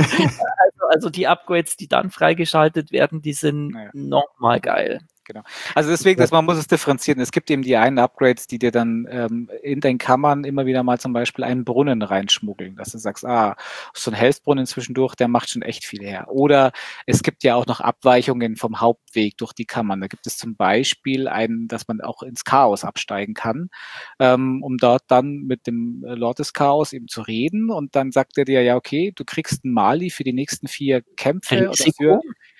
also, also die Upgrades, die dann freigeschaltet werden, die sind Naja. nochmal geil. Genau. Also deswegen, dass man muss es differenzieren. Es gibt eben die einen Upgrades, die dir dann ähm, in den Kammern immer wieder mal zum Beispiel einen Brunnen reinschmuggeln, dass du sagst, ah, so ein Health-Brunnen zwischendurch, der macht schon echt viel her. Oder es gibt ja auch noch Abweichungen vom Hauptweg durch die Kammern. Da gibt es zum Beispiel einen, dass man auch ins Chaos absteigen kann, ähm, um dort dann mit dem Lord des Chaos eben zu reden. Und dann sagt er dir, ja, okay, du kriegst einen Mali für die nächsten vier Kämpfe und dafür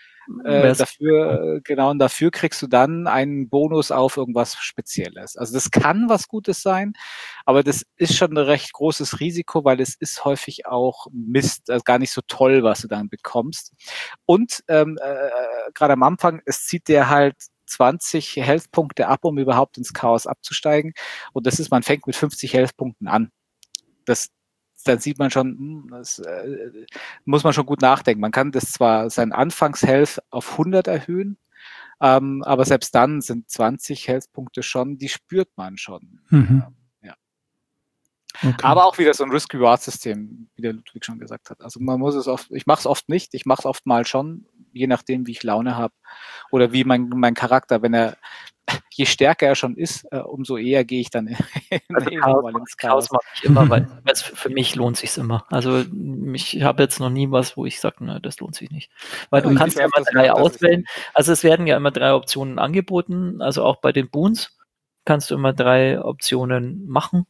Äh, Wär's- dafür, äh, genau, und dafür kriegst du dann einen Bonus auf irgendwas Spezielles. Also das kann was Gutes sein, aber das ist schon ein recht großes Risiko, weil es ist häufig auch Mist, also gar nicht so toll, was du dann bekommst. Und ähm, äh, gerade am Anfang, es zieht dir halt zwanzig Health-Punkte ab, um überhaupt ins Chaos abzusteigen. Und das ist, man fängt mit fünfzig Health-Punkten an. Das dann sieht man schon, hm, das äh, muss man schon gut nachdenken. Man kann das zwar sein Anfangs-Health auf hundert erhöhen, ähm, aber selbst dann sind zwanzig Health-Punkte schon, die spürt man schon. Mhm. Ähm, ja. Okay. Aber auch wieder so ein Risk-Reward-System, wie der Ludwig schon gesagt hat. Also man muss es oft, ich mache es oft nicht, ich mache es oft mal schon, je nachdem, wie ich Laune habe oder wie mein, mein Charakter, wenn er, je stärker er schon ist, äh, umso eher gehe ich dann Also irgendwann Chaos, mal ins Chaos Chaos. mache ich immer, weil es für mich lohnt sich immer. Also ich habe jetzt noch nie was, wo ich sage, ne, das lohnt sich nicht. Weil du Und kannst wie ja oft immer das drei wird, das ist auswählen. dann- Also es werden ja immer drei Optionen angeboten. Also auch bei den Boons kannst du immer drei Optionen machen.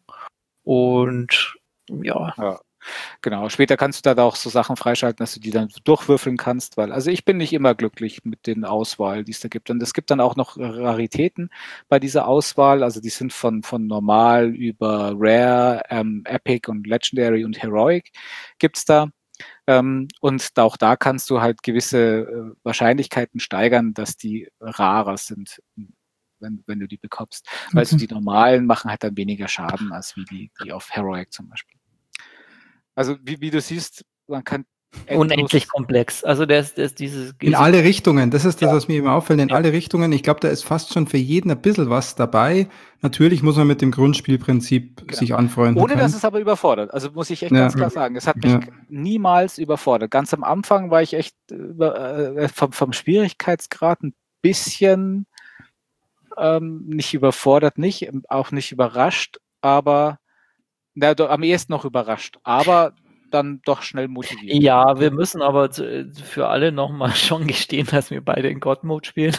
Und ja, Ja, genau. Später kannst du da auch so Sachen freischalten, dass du die dann durchwürfeln kannst, weil, also ich bin nicht immer glücklich mit den Auswahl, die es da gibt. Und es gibt dann auch noch Raritäten bei dieser Auswahl. Also die sind von, von normal über Rare, ähm, Epic und Legendary und Heroic gibt's da. Ähm, und auch da kannst du halt gewisse äh, Wahrscheinlichkeiten steigern, dass die rarer sind, wenn, wenn du die bekommst. Weil so Okay. die normalen machen halt dann weniger Schaden als wie die, die auf Heroic zum Beispiel. Also wie, wie du siehst, man kann unendlich komplex. Also der ist, der ist dieses in alle Richtungen. Das ist das, ja. was mir immer auffällt. In ja. alle Richtungen. Ich glaube, da ist fast schon für jeden ein bisschen was dabei. Natürlich muss man mit dem Grundspielprinzip genau. sich anfreunden Ohne, können. dass es aber überfordert. Also muss ich echt ja. ganz klar sagen, es hat mich ja. niemals überfordert. Ganz am Anfang war ich echt über, äh, vom, vom Schwierigkeitsgrad ein bisschen ähm, nicht überfordert, nicht, auch nicht überrascht, aber na, am ehesten noch überrascht. Aber dann doch schnell motiviert. Ja, wir müssen aber für alle nochmal schon gestehen, dass wir beide in God-Mode spielen.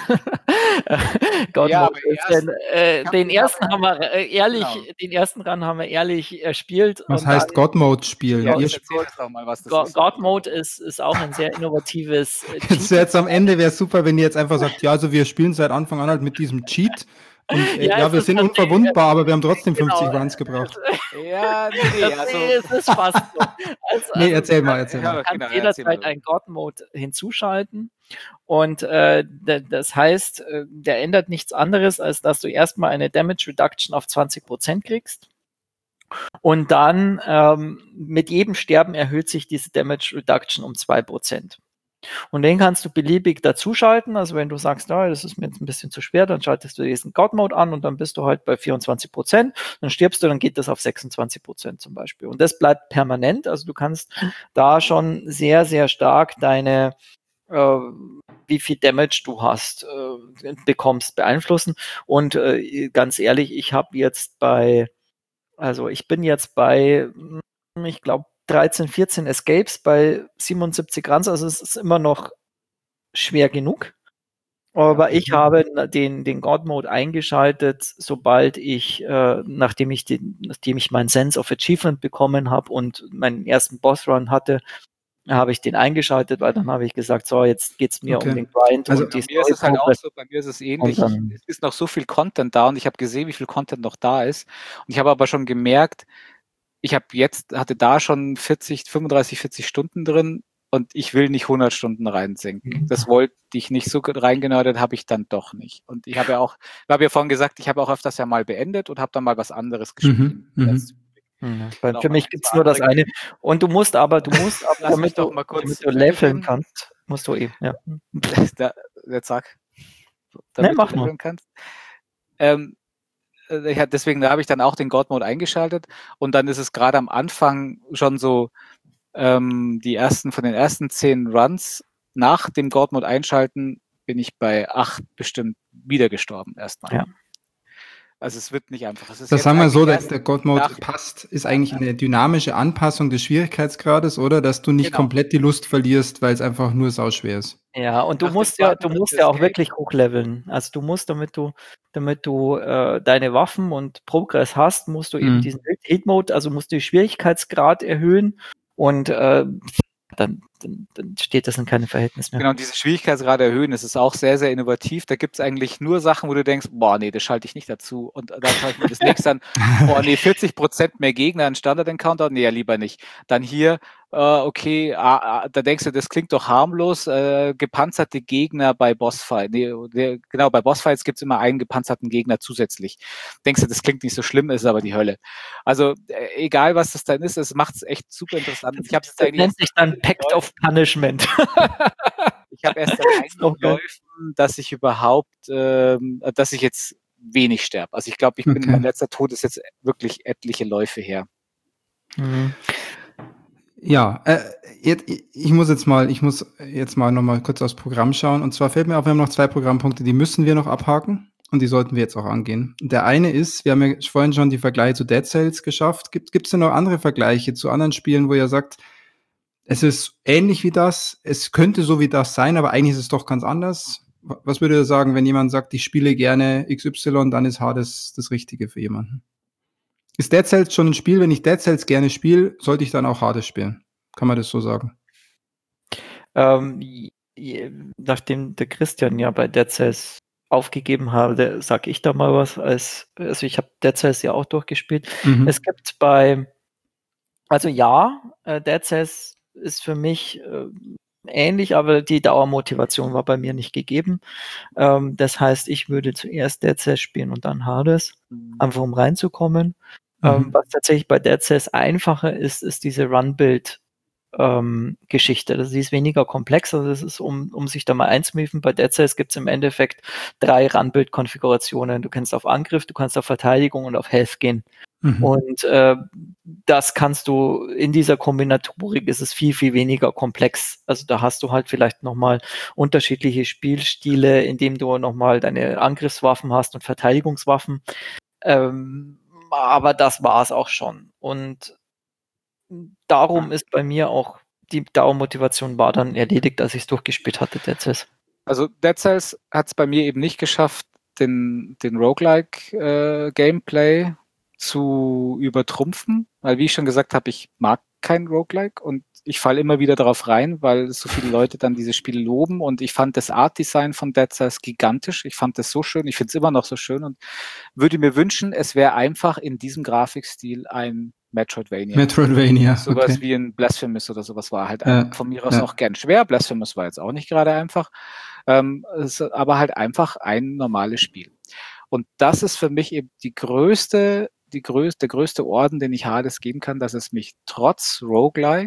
God ja, Mode ist erst, den, äh, den ersten haben wir äh, ehrlich, genau. den ersten Run haben wir ehrlich erspielt. Was heißt God-Mode spielen? Ja, erzähl doch mal, was das God, ist. God-Mode ist, ist auch ein sehr innovatives äh, jetzt, jetzt am Ende wäre es super, wenn ihr jetzt einfach sagt, ja, also wir spielen seit Anfang an halt mit diesem Cheat. Und äh, ja, ja wir sind unverwundbar, aber wir haben trotzdem genau. fünfzig Runs gebraucht. Ja, nee, also. Es ist fast so. Also, nee, erzähl mal, erzähl mal. Man kann genau, jederzeit einen God-Mode hinzuschalten. Und äh, das heißt, äh, der ändert nichts anderes, als dass du erstmal eine Damage Reduction auf zwanzig Prozent kriegst. Und dann ähm, mit jedem Sterben erhöht sich diese Damage Reduction um zwei Prozent. Und den kannst du beliebig dazuschalten. Also wenn du sagst, oh, das ist mir jetzt ein bisschen zu schwer, dann schaltest du diesen God-Mode an und dann bist du halt bei vierundzwanzig Prozent. Dann stirbst du, dann geht das auf sechsundzwanzig Prozent zum Beispiel. Und das bleibt permanent. Also du kannst da schon sehr, sehr stark deine, äh, wie viel Damage du hast, äh, bekommst, beeinflussen. Und äh, ganz ehrlich, ich habe jetzt bei, also ich bin jetzt bei, ich glaube, dreizehn, vierzehn Escapes bei siebenundsiebzig Runs, also es ist immer noch schwer genug. Aber ich habe den, den God-Mode eingeschaltet, sobald ich, äh, nachdem ich den, nachdem ich meinen Sense of Achievement bekommen habe und meinen ersten Boss-Run hatte, habe ich den eingeschaltet, weil dann habe ich gesagt, so, jetzt geht es mir okay. um den Grind. Also und die bei mir ist es halt auch so, bei mir ist es ähnlich. Es ist noch so viel Content da und ich habe gesehen, wie viel Content noch da ist. Und ich habe aber schon gemerkt, ich habe jetzt, hatte da schon vierzig, fünfunddreißig, vierzig Stunden drin und ich will nicht hundert Stunden reinsenken. Das wollte ich nicht so reingenördet, habe ich dann doch nicht. Und ich habe ja auch, ich habe ja vorhin gesagt, ich habe auch öfters ja mal beendet und habe dann mal was anderes gespielt. Mhm, mhm. Weil für mich gibt es nur das eine. Und du musst aber, du musst, aber, damit, doch du, mal kurz damit du leveln kannst, musst du eben, ja. Da, jetzt sag. Damit nee, mach du leveln kannst. Ähm, Ja, deswegen da habe ich dann auch den God-Mode eingeschaltet und dann ist es gerade am Anfang schon so, ähm, die ersten, von den ersten zehn Runs nach dem God-Mode einschalten, bin ich bei acht bestimmt wieder gestorben erstmal. Ja. Also es wird nicht einfach. Es ist das sagen wir so, dass der God-Mode passt, ist eigentlich eine dynamische Anpassung des Schwierigkeitsgrades, oder? Dass du nicht genau. komplett die Lust verlierst, weil es einfach nur sauschwer ist. Ja, und du Nach musst ja, du musst ja auch wirklich hochleveln. Also du musst, damit du, damit du äh, deine Waffen und Progress hast, musst du eben mhm. diesen Hit-Mode, also musst du den Schwierigkeitsgrad erhöhen und äh, dann, dann, dann steht das in keinem Verhältnis mehr. Genau, diese Schwierigkeitsgrade erhöhen, das ist auch sehr, sehr innovativ. Da gibt es eigentlich nur Sachen, wo du denkst, boah, nee, das schalte ich nicht dazu. Und dann schalte ich mir das nächste an, boah, nee, vierzig Prozent mehr Gegner in Standard-Encounter, nee, ja, lieber nicht. Dann hier, äh, okay, ah, da denkst du, das klingt doch harmlos, äh, gepanzerte Gegner bei Bossfight. Nee, der, genau, bei Bossfights gibt es immer einen gepanzerten Gegner zusätzlich. Denkst du, das klingt nicht so schlimm, ist aber die Hölle. Also, äh, egal was das dann ist, es macht es echt super interessant. Ich hab's das nennt sich dann Pact of Punishment. Ich habe erst dann Läufen, dass ich überhaupt, ähm, dass ich jetzt wenig sterbe. Also ich glaube, ich bin, okay. mein letzter Tod ist jetzt wirklich etliche Läufe her. Mhm. Ja, äh, jetzt, ich muss jetzt mal, ich muss jetzt mal noch mal kurz aufs Programm schauen. Und zwar fällt mir auf, wir haben noch zwei Programmpunkte, die müssen wir noch abhaken und die sollten wir jetzt auch angehen. Der eine ist, wir haben ja vorhin schon die Vergleiche zu Dead Cells geschafft. Gibt es denn noch andere Vergleiche zu anderen Spielen, wo ihr sagt, es ist ähnlich wie das, es könnte so wie das sein, aber eigentlich ist es doch ganz anders? Was würdet ihr sagen, wenn jemand sagt, ich spiele gerne X Y, dann ist Hades das Richtige für jemanden? Ist Dead Cells schon ein Spiel, wenn ich Dead Cells gerne spiele, sollte ich dann auch Hades spielen? Kann man das so sagen? Ähm, nachdem der Christian ja bei Dead Cells aufgegeben habe, sage ich da mal was. Als, also ich habe Dead Cells ja auch durchgespielt. Mhm. Es gibt bei, also ja, äh, Dead Cells ist für mich äh, ähnlich, aber die Dauermotivation war bei mir nicht gegeben. Ähm, das heißt, ich würde zuerst Dead Cells spielen und dann Hades, mhm. einfach um reinzukommen. Mhm. Ähm, was tatsächlich bei Dead Cells einfacher ist, ist diese Run-Build ähm, Geschichte. Das ist weniger komplex, also das ist, um, um sich da mal einzumiefen, bei Dead Cells gibt es im Endeffekt drei Runbuild-Konfigurationen. Du kannst auf Angriff, du kannst auf Verteidigung und auf Health gehen. Mhm. Und äh, das kannst du, in dieser Kombinatorik ist es viel, viel weniger komplex. Also da hast du halt vielleicht nochmal unterschiedliche Spielstile, indem du nochmal deine Angriffswaffen hast und Verteidigungswaffen. Ähm, aber das war es auch schon. Und darum ist bei mir auch die Dauermotivation war dann erledigt, als ich es durchgespielt hatte, Dead Cells. Also Dead Cells hat es bei mir eben nicht geschafft, den, den Roguelike-Gameplay äh, zu übertrumpfen, weil wie ich schon gesagt habe, ich mag kein Roguelike und ich falle immer wieder darauf rein, weil so viele Leute dann diese Spiele loben und ich fand das Art-Design von Dead Cells gigantisch. Ich fand das so schön, ich finde es immer noch so schön und würde mir wünschen, es wäre einfach in diesem Grafikstil ein Metroidvania. Metroidvania, sowas okay. wie ein Blasphemous oder sowas war halt ja, von mir aus ja. auch gern schwer. Blasphemous war jetzt auch nicht gerade einfach, ähm, es, aber halt einfach ein normales Spiel. Und das ist für mich eben die größte, die größte, der größte Orden, den ich Hades geben kann, dass es mich trotz Roguelike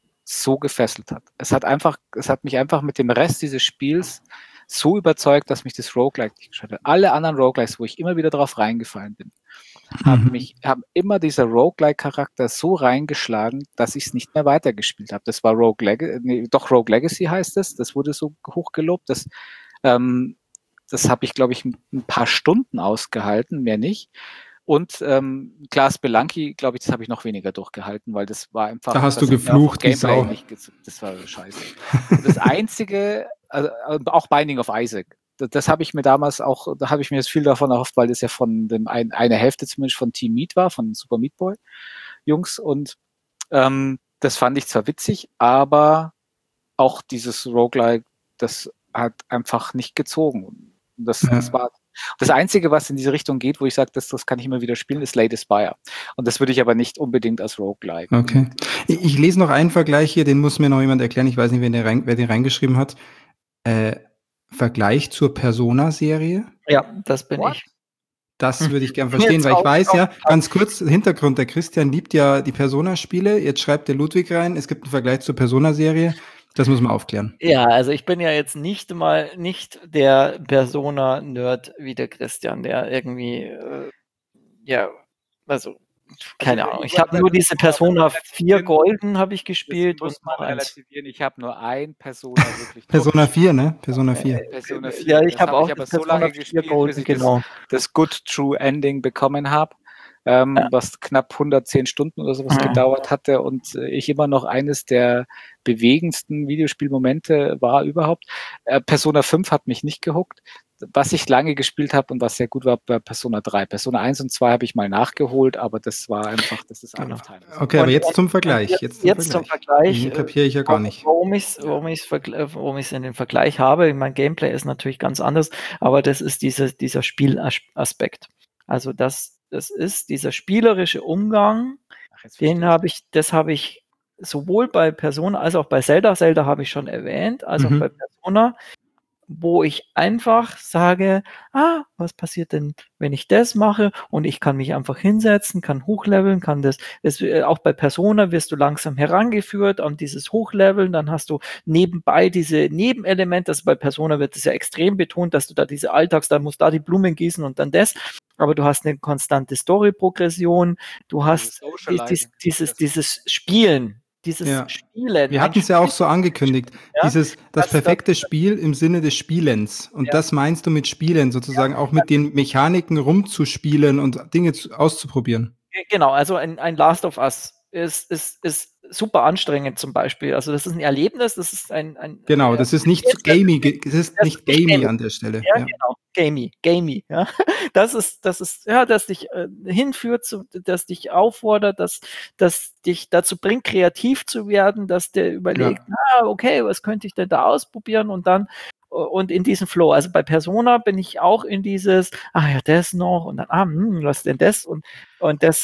so gefesselt hat. Es hat einfach, es hat mich einfach mit dem Rest dieses Spiels so überzeugt, dass mich das Roguelike nicht gestört hat. Alle anderen Roguelikes, wo ich immer wieder drauf reingefallen bin, haben Mhm. mich, haben immer dieser Roguelike-Charakter so reingeschlagen, dass ich es nicht mehr weitergespielt habe. Das war Rogue Legacy, nee, doch Rogue Legacy heißt es. Das wurde so hochgelobt. Das, ähm, das habe ich, glaube ich, ein paar Stunden ausgehalten, mehr nicht. Und ähm, Class Spelunky, glaube ich, das habe ich noch weniger durchgehalten, weil das war einfach. Da hast das du geflucht, wie Gameplay Sau. nicht, das war scheiße. Und das einzige, also auch Binding of Isaac. Das, das habe ich mir damals auch, da habe ich mir jetzt viel davon erhofft, weil das ja von dem ein, eine Hälfte zumindest von Team Meat war, von Super Meat Boy Jungs. Und ähm, das fand ich zwar witzig, aber auch dieses Roguelike, das hat einfach nicht gezogen. Das, ja. das war das Einzige, was in diese Richtung geht, wo ich sage, das, das kann ich immer wieder spielen, ist Slay the Spire. Und das würde ich aber nicht unbedingt als Roguelike. Okay. Ich, ich lese noch einen Vergleich hier, den muss mir noch jemand erklären. Ich weiß nicht, wer den, rein, wer den reingeschrieben hat. Äh, Vergleich zur Persona-Serie? Ja, das bin What? ich. Das würde ich gern verstehen, weil ich weiß ja, ganz kurz, Hintergrund, der Christian liebt ja die Persona-Spiele. Jetzt schreibt der Ludwig rein, es gibt einen Vergleich zur Persona-Serie. Das muss man aufklären. Ja, also ich bin ja jetzt nicht mal nicht der Persona-Nerd wie der Christian, der irgendwie, äh, ja, also keine also, Ahnung. Ich habe nur diese Persona vier Golden habe ich gespielt. Das muss und man relativieren. Ich habe nur ein Persona wirklich. Persona vier, ne? Persona vier. Äh, Persona vier. Ja, ich habe hab auch ich aber Persona so lange gespielt, Golden, bis ich genau. das, das Good True Ending bekommen habe. Ähm, ja. Was knapp hundertzehn Stunden oder sowas ja. gedauert hatte und äh, ich immer noch eines der bewegendsten Videospielmomente war überhaupt. Äh, Persona fünf hat mich nicht gehuckt. Was ich lange gespielt habe und was sehr gut war bei Persona drei. Persona eins und zwei habe ich mal nachgeholt, aber das war einfach, das ist genau. Okay, aber jetzt zum Vergleich. Jetzt, jetzt zum jetzt Vergleich. zum Vergleich. Den kapiere ich ja gar nicht. Warum ich es warum ich's, warum ich's in den Vergleich habe, mein Gameplay ist natürlich ganz anders, aber das ist diese, dieser Spielaspekt. Also das Das ist dieser spielerische Umgang, Ach, den habe ich, das habe ich sowohl bei Persona als auch bei Zelda, Zelda habe ich schon erwähnt, als mhm. auch bei Persona, wo ich einfach sage, ah, was passiert denn, wenn ich das mache und ich kann mich einfach hinsetzen, kann hochleveln, kann das, das auch bei Persona wirst du langsam herangeführt an dieses Hochleveln, dann hast du nebenbei diese Nebenelemente, also bei Persona wird es ja extrem betont, dass du da diese Alltags, da musst da die Blumen gießen und dann das, aber du hast eine konstante Story-Progression, du hast dieses, dieses, dieses Spielen, dieses ja. Spielen. Wir hatten es ja auch so angekündigt, ja? dieses das, das perfekte das, Spiel im Sinne des Spielens. Und ja. das meinst du mit Spielen, sozusagen ja. auch mit den Mechaniken rumzuspielen und Dinge zu, auszuprobieren. Genau, also ein, ein Last of Us ist, ist, ist super anstrengend zum Beispiel. Also das ist ein Erlebnis, das ist ein... ein genau, das ist nicht zu gamey, das ist nicht gamey an der Stelle. Ja, ja. genau, gamey, gamey. Ja. Das ist, das ist, ja, das dich äh, hinführt, zu, das dich auffordert, dass, das dich dazu bringt, kreativ zu werden, dass der überlegt, ja. ah, okay, was könnte ich denn da ausprobieren und dann und in diesen Flow. Also bei Persona bin ich auch in dieses, ah ja, das noch und dann, ah, hm, was denn das? Und, und das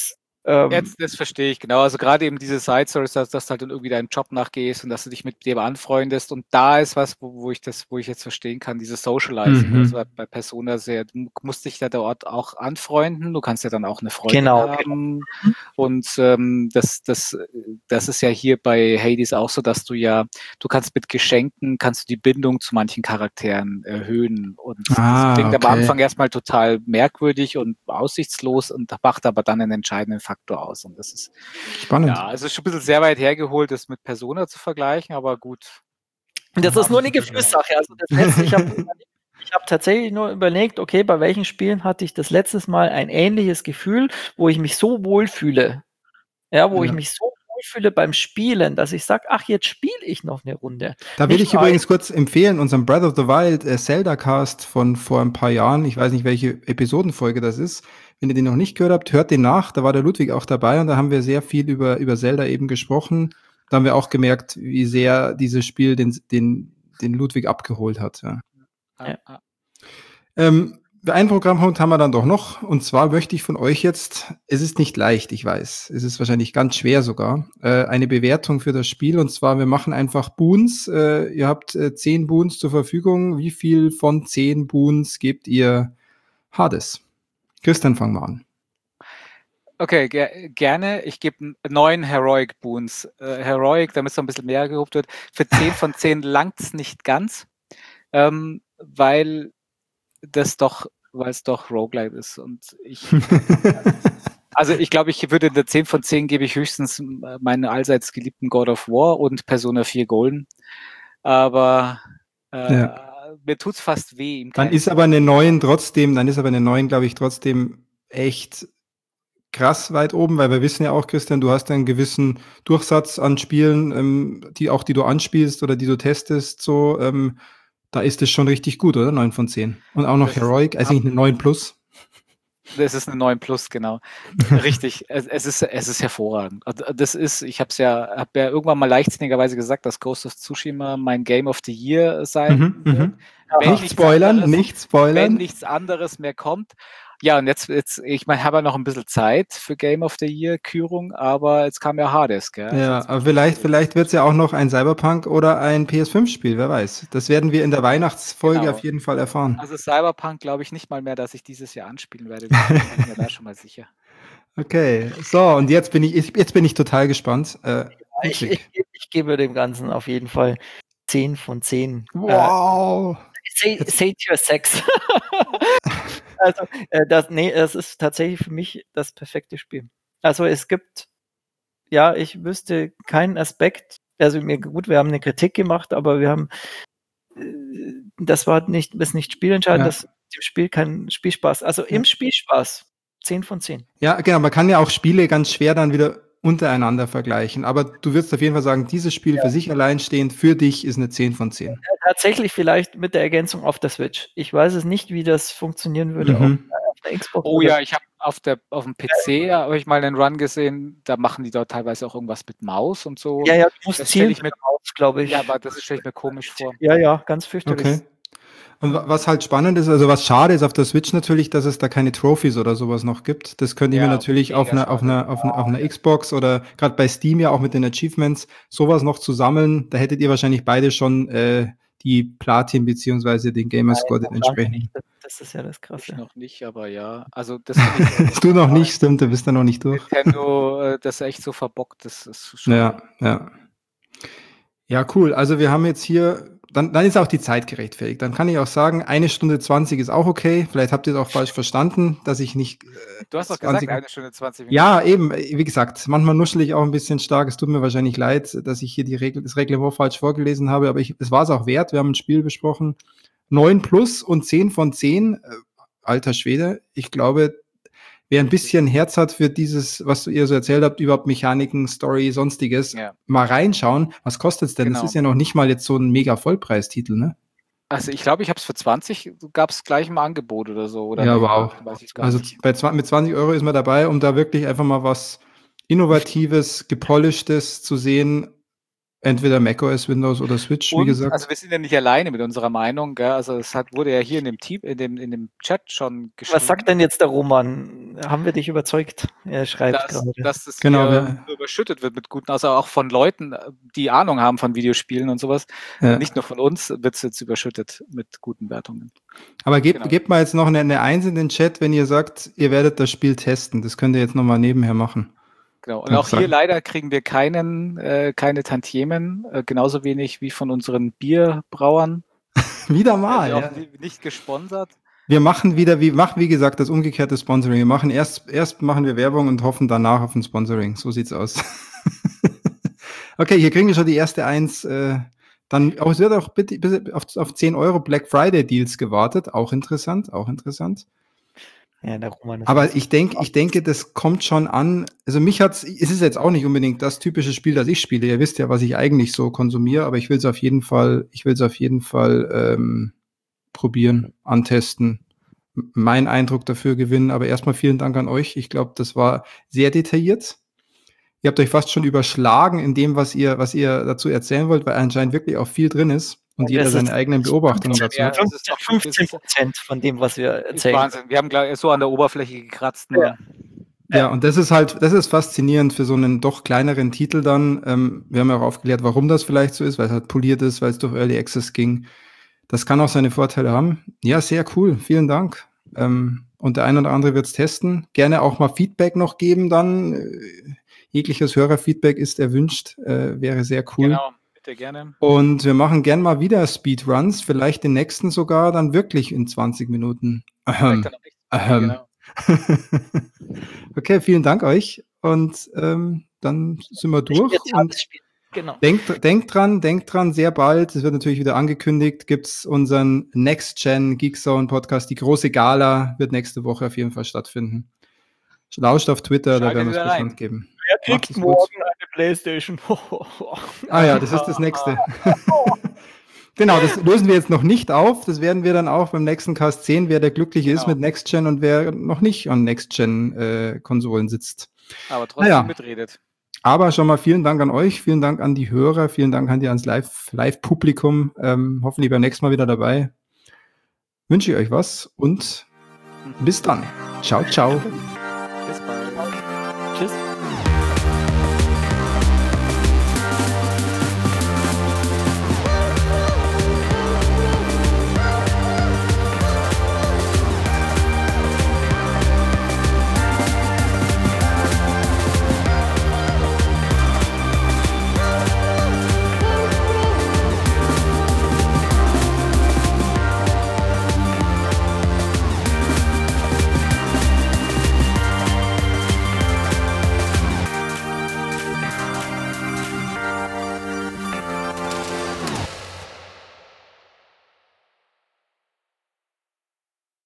Ähm, Jetzt, das verstehe ich, genau. Also gerade eben diese Side-Stories, dass, dass du halt dann irgendwie deinem Job nachgehst und dass du dich mit dem anfreundest. Und da ist was, wo, wo ich das, wo ich jetzt verstehen kann, dieses Socializing. Mhm. Das war bei Persona sehr, du musst dich da dort auch anfreunden. Du kannst ja dann auch eine Freundin Genau, haben. Und ähm, das, das, das ist ja hier bei Hades auch so, dass du ja, du kannst mit Geschenken, kannst du die Bindung zu manchen Charakteren erhöhen. Und Ah, das klingt am okay. Anfang erstmal total merkwürdig und aussichtslos und macht aber dann einen entscheidenden Faktor aus. Und das ist, Spannend. ja, also schon ein bisschen sehr weit hergeholt, das mit Persona zu vergleichen, aber gut. Das ist nur eine Gefühlssache. Also das letzte, ich habe ich hab tatsächlich nur überlegt, okay, bei welchen Spielen hatte ich das letztes Mal ein ähnliches Gefühl, wo ich mich so wohlfühle. Ja, wo Ja. ich mich so wohlfühle beim Spielen, dass ich sage, ach, jetzt spiele ich noch eine Runde. Da will Nicht ich übrigens kurz empfehlen, unseren Breath of the Wild äh, Zelda-Cast von vor ein paar Jahren, ich weiß nicht, welche Episodenfolge das ist, wenn ihr den noch nicht gehört habt, hört den nach, da war der Ludwig auch dabei und da haben wir sehr viel über, über Zelda eben gesprochen. Da haben wir auch gemerkt, wie sehr dieses Spiel den, den, den Ludwig abgeholt hat. Ja. Ja. Ah, ah. Ähm, einen Programmpunkt haben wir dann doch noch, und zwar möchte ich von euch jetzt, es ist nicht leicht, ich weiß, es ist wahrscheinlich ganz schwer sogar, äh, eine Bewertung für das Spiel, und zwar, wir machen einfach Boons, äh, ihr habt äh, zehn Boons zur Verfügung, wie viel von zehn Boons gebt ihr Hades? Christian, fang mal an. Okay, ger gerne. Ich gebe neun Heroic Boons. Äh, Heroic, damit es noch ein bisschen mehr gehobt wird. Für zehn von zehn langt es nicht ganz, ähm, weil das doch, weil es doch Roguelite ist. Und ich, also ich glaube, ich würde in der zehn von zehn gebe ich höchstens meinen allseits geliebten God of War und Persona vier Golden. Aber äh, Ja. mir tut's fast weh. ihm Dann keine ist aber eine neun trotzdem, dann ist aber eine neun, glaube ich, trotzdem echt krass weit oben, weil wir wissen ja auch, Christian, du hast einen gewissen Durchsatz an Spielen, ähm, die auch die du anspielst oder die du testest, so, ähm, da ist es schon richtig gut, oder? neun von zehn. Und auch noch Das Heroic, also nicht eine neun plus. Das ist eine neun plus, genau. Richtig, es, es, ist, es ist hervorragend. Also, Das ist, ich habe es ja, habe ja irgendwann mal leichtsinnigerweise gesagt, dass Ghost of Tsushima mein Game of the Year sein Mhm, wird. mhm. Wenn Nicht nichts spoilern, anderes- nicht Wenn spoilern. nichts anderes mehr kommt. Ja, und jetzt, jetzt ich meine, habe ja noch ein bisschen Zeit für Game of the Year-Kürung, aber jetzt kam ja Hades, gell? Also Ja, jetzt aber muss ich- vielleicht, vielleicht wird es ja auch noch ein Cyberpunk oder ein P S fünf Spiel, wer weiß. Das werden wir in der Weihnachtsfolge Genau. auf jeden Fall erfahren. Also Cyberpunk glaube ich nicht mal mehr, dass ich dieses Jahr anspielen werde. Deswegen bin ich mir da schon mal sicher. Okay, so, und jetzt bin ich, ich- jetzt bin ich total gespannt. Äh, Ich, Ludwig. ich, ich gebe dem Ganzen auf jeden Fall zehn von zehn. Wow. Äh, Satyr sechs. Also, äh, das, nee, es ist tatsächlich für mich das perfekte Spiel. Also es gibt, ja, ich wüsste keinen Aspekt, also mir gut, wir haben eine Kritik gemacht, aber wir haben, äh, das war nicht, ist nicht spielentscheidend, Ja. das im Spiel kein Spielspaß. Also im Ja. Spielspaß zehn von zehn. Ja, genau, man kann ja auch Spiele ganz schwer dann wieder untereinander vergleichen. Aber du würdest auf jeden Fall sagen, dieses Spiel für sich allein stehend, für dich ist eine zehn von zehn. Tatsächlich vielleicht mit der Ergänzung auf der Switch. Ich weiß es nicht, wie das funktionieren würde Mhm. auf, auf der Xbox. Oh oder- ja, ich habe auf, der, auf dem P C habe ich mal einen Run gesehen, da machen die dort teilweise auch irgendwas mit Maus und so. Ja, ja, du musst Das stelle zielen ich mir, aus, glaube ich. ja, aber das stelle ich mir komisch vor. Ja, ja, ganz fürchterlich. Okay. Und wa- was halt spannend ist, also was schade ist auf der Switch natürlich, dass es da keine Trophies oder sowas noch gibt. Das könnte ich Ja, mir natürlich mega auf einer, auf schade. einer, auf einer, auf einer Xbox oder gerade bei Steam ja auch mit den Achievements sowas noch zu sammeln. Da hättet ihr wahrscheinlich beide schon äh, die Platin beziehungsweise den Gamerscore, den entsprechenden. Das, das ist ja das Ich Krasse. noch nicht, aber ja. Also das finde ich Du noch nicht, stimmt, du bist da noch nicht durch. Nintendo, äh, das echt so verbockt, das ist schon. Ja, ja. Ja, cool. Also wir haben jetzt hier, dann, dann ist auch die Zeit gerechtfertigt. Dann kann ich auch sagen, eine Stunde zwanzig ist auch okay. Vielleicht habt ihr es auch falsch verstanden, dass ich nicht. Äh, Du hast doch zwanzig gesagt, eine Stunde zwanzig Minuten. Ja, eben, wie gesagt, manchmal nuschel ich auch ein bisschen stark. Es tut mir wahrscheinlich leid, dass ich hier die Regel, das Reglement falsch vorgelesen habe, aber ich, es war es auch wert. Wir haben ein Spiel besprochen. neun plus und zehn von zehn. Äh, alter Schwede. Ich glaube, wer ein bisschen Herz hat für dieses, was ihr so erzählt habt, überhaupt Mechaniken, Story, sonstiges, Ja. mal reinschauen. Was kostet es denn? Genau. Das ist ja noch nicht mal jetzt so ein mega Vollpreistitel, ne? Also ich glaube, ich habe es für zwanzig, gab es gleich im Angebot oder so. Oder Ja, nicht, wow. weiß ich gar Also nicht. bei zwanzig, mit zwanzig Euro ist man dabei, um da wirklich einfach mal was Innovatives, Gepolischtes zu sehen. Entweder macOS, Windows oder Switch, wie Und, gesagt. also wir sind ja nicht alleine mit unserer Meinung, gell? Also es hat, wurde ja hier in dem Team, in dem, in dem Chat schon geschrieben. Was sagt denn jetzt der Roman? Haben wir dich überzeugt? Er schreibt dass, gerade. dass es Genau, hier wir- überschüttet wird mit guten, also auch von Leuten, die Ahnung haben von Videospielen und sowas. Ja. Nicht nur von uns wird es jetzt überschüttet mit guten Wertungen. Aber gebt, Genau. gebt mal jetzt noch eine, eine Eins in den Chat, wenn ihr sagt, ihr werdet das Spiel testen. Das könnt ihr jetzt nochmal nebenher machen. Genau. Und Kann auch ich hier sagen. leider kriegen wir keinen, äh, keine Tantiemen, äh, genauso wenig wie von unseren Bierbrauern. Wieder Werden mal, wir ja. auch ni- nicht gesponsert. Wir machen wieder, wie machen wie gesagt, das umgekehrte Sponsoring. Wir machen erst, erst machen wir Werbung und hoffen danach auf ein Sponsoring. So sieht's aus. Okay, hier kriegen wir schon die erste Eins. Äh, dann, auch, es wird auch bitte, bitte auf, auf zehn Euro Black Friday Deals gewartet. Auch interessant, auch interessant. Ja, der Roman ist Aber also- ich denke, ich denke, das kommt schon an. Also mich hat's, es ist jetzt auch nicht unbedingt das typische Spiel, das ich spiele. Ihr wisst ja, was ich eigentlich so konsumiere, aber ich will es auf jeden Fall, ich will es auf jeden Fall ähm, probieren, antesten, m- meinen Eindruck dafür gewinnen. Aber erstmal vielen Dank an euch. Ich glaube, das war sehr detailliert. Ihr habt euch fast schon überschlagen in dem, was ihr, was ihr dazu erzählen wollt, weil anscheinend wirklich auch viel drin ist und Ja, jeder das seine ist- eigenen Beobachtungen Ja, dazu ja. hat. das ist doch gut, das fünfzehn ist- Prozent von dem, was wir Ist erzählen. Wahnsinn. Wir haben gleich so an der Oberfläche gekratzt. Nur. Ja. Ja, und das ist halt, das ist faszinierend für so einen doch kleineren Titel dann. Ähm, wir haben ja auch aufgeklärt, warum das vielleicht so ist, weil es halt poliert ist, weil es durch Early Access ging. Das kann auch seine Vorteile haben. Ja, sehr cool. Vielen Dank. Ähm, und der eine oder andere wird es testen. Gerne auch mal Feedback noch geben dann. Äh, jegliches Hörerfeedback ist erwünscht. Äh, wäre sehr cool. Genau, bitte gerne. Und wir machen gern mal wieder Speedruns. Vielleicht den nächsten sogar dann wirklich in zwanzig Minuten. Ahem. Vielleicht dann auch echt- Ahem. Genau. Okay, vielen Dank euch. Und ähm, dann sind wir durch. Und Spiel. Genau. denkt, denkt dran, denkt dran, sehr bald, es wird natürlich wieder angekündigt, gibt's unseren Next-Gen Geekzone Podcast. Die große Gala wird nächste Woche auf jeden Fall stattfinden. Lauscht auf Twitter, da Schaltet werden wir es wieder rein. bekannt geben. Wer Macht kriegt es gut. morgen eine Playstation? Ah ja, das ist das nächste. Genau, das lösen wir jetzt noch nicht auf. Das werden wir dann auch beim nächsten Cast sehen, wer der Glückliche ist Genau. mit Next-Gen und wer noch nicht an Next-Gen-Konsolen sitzt. Aber trotzdem Naja. mitredet. Aber schon mal vielen Dank an euch, vielen Dank an die Hörer, vielen Dank an die ans Live- Live-Publikum. ähm, hoffentlich beim nächsten Mal wieder dabei. Wünsche ich euch was und bis dann. Ciao, ciao.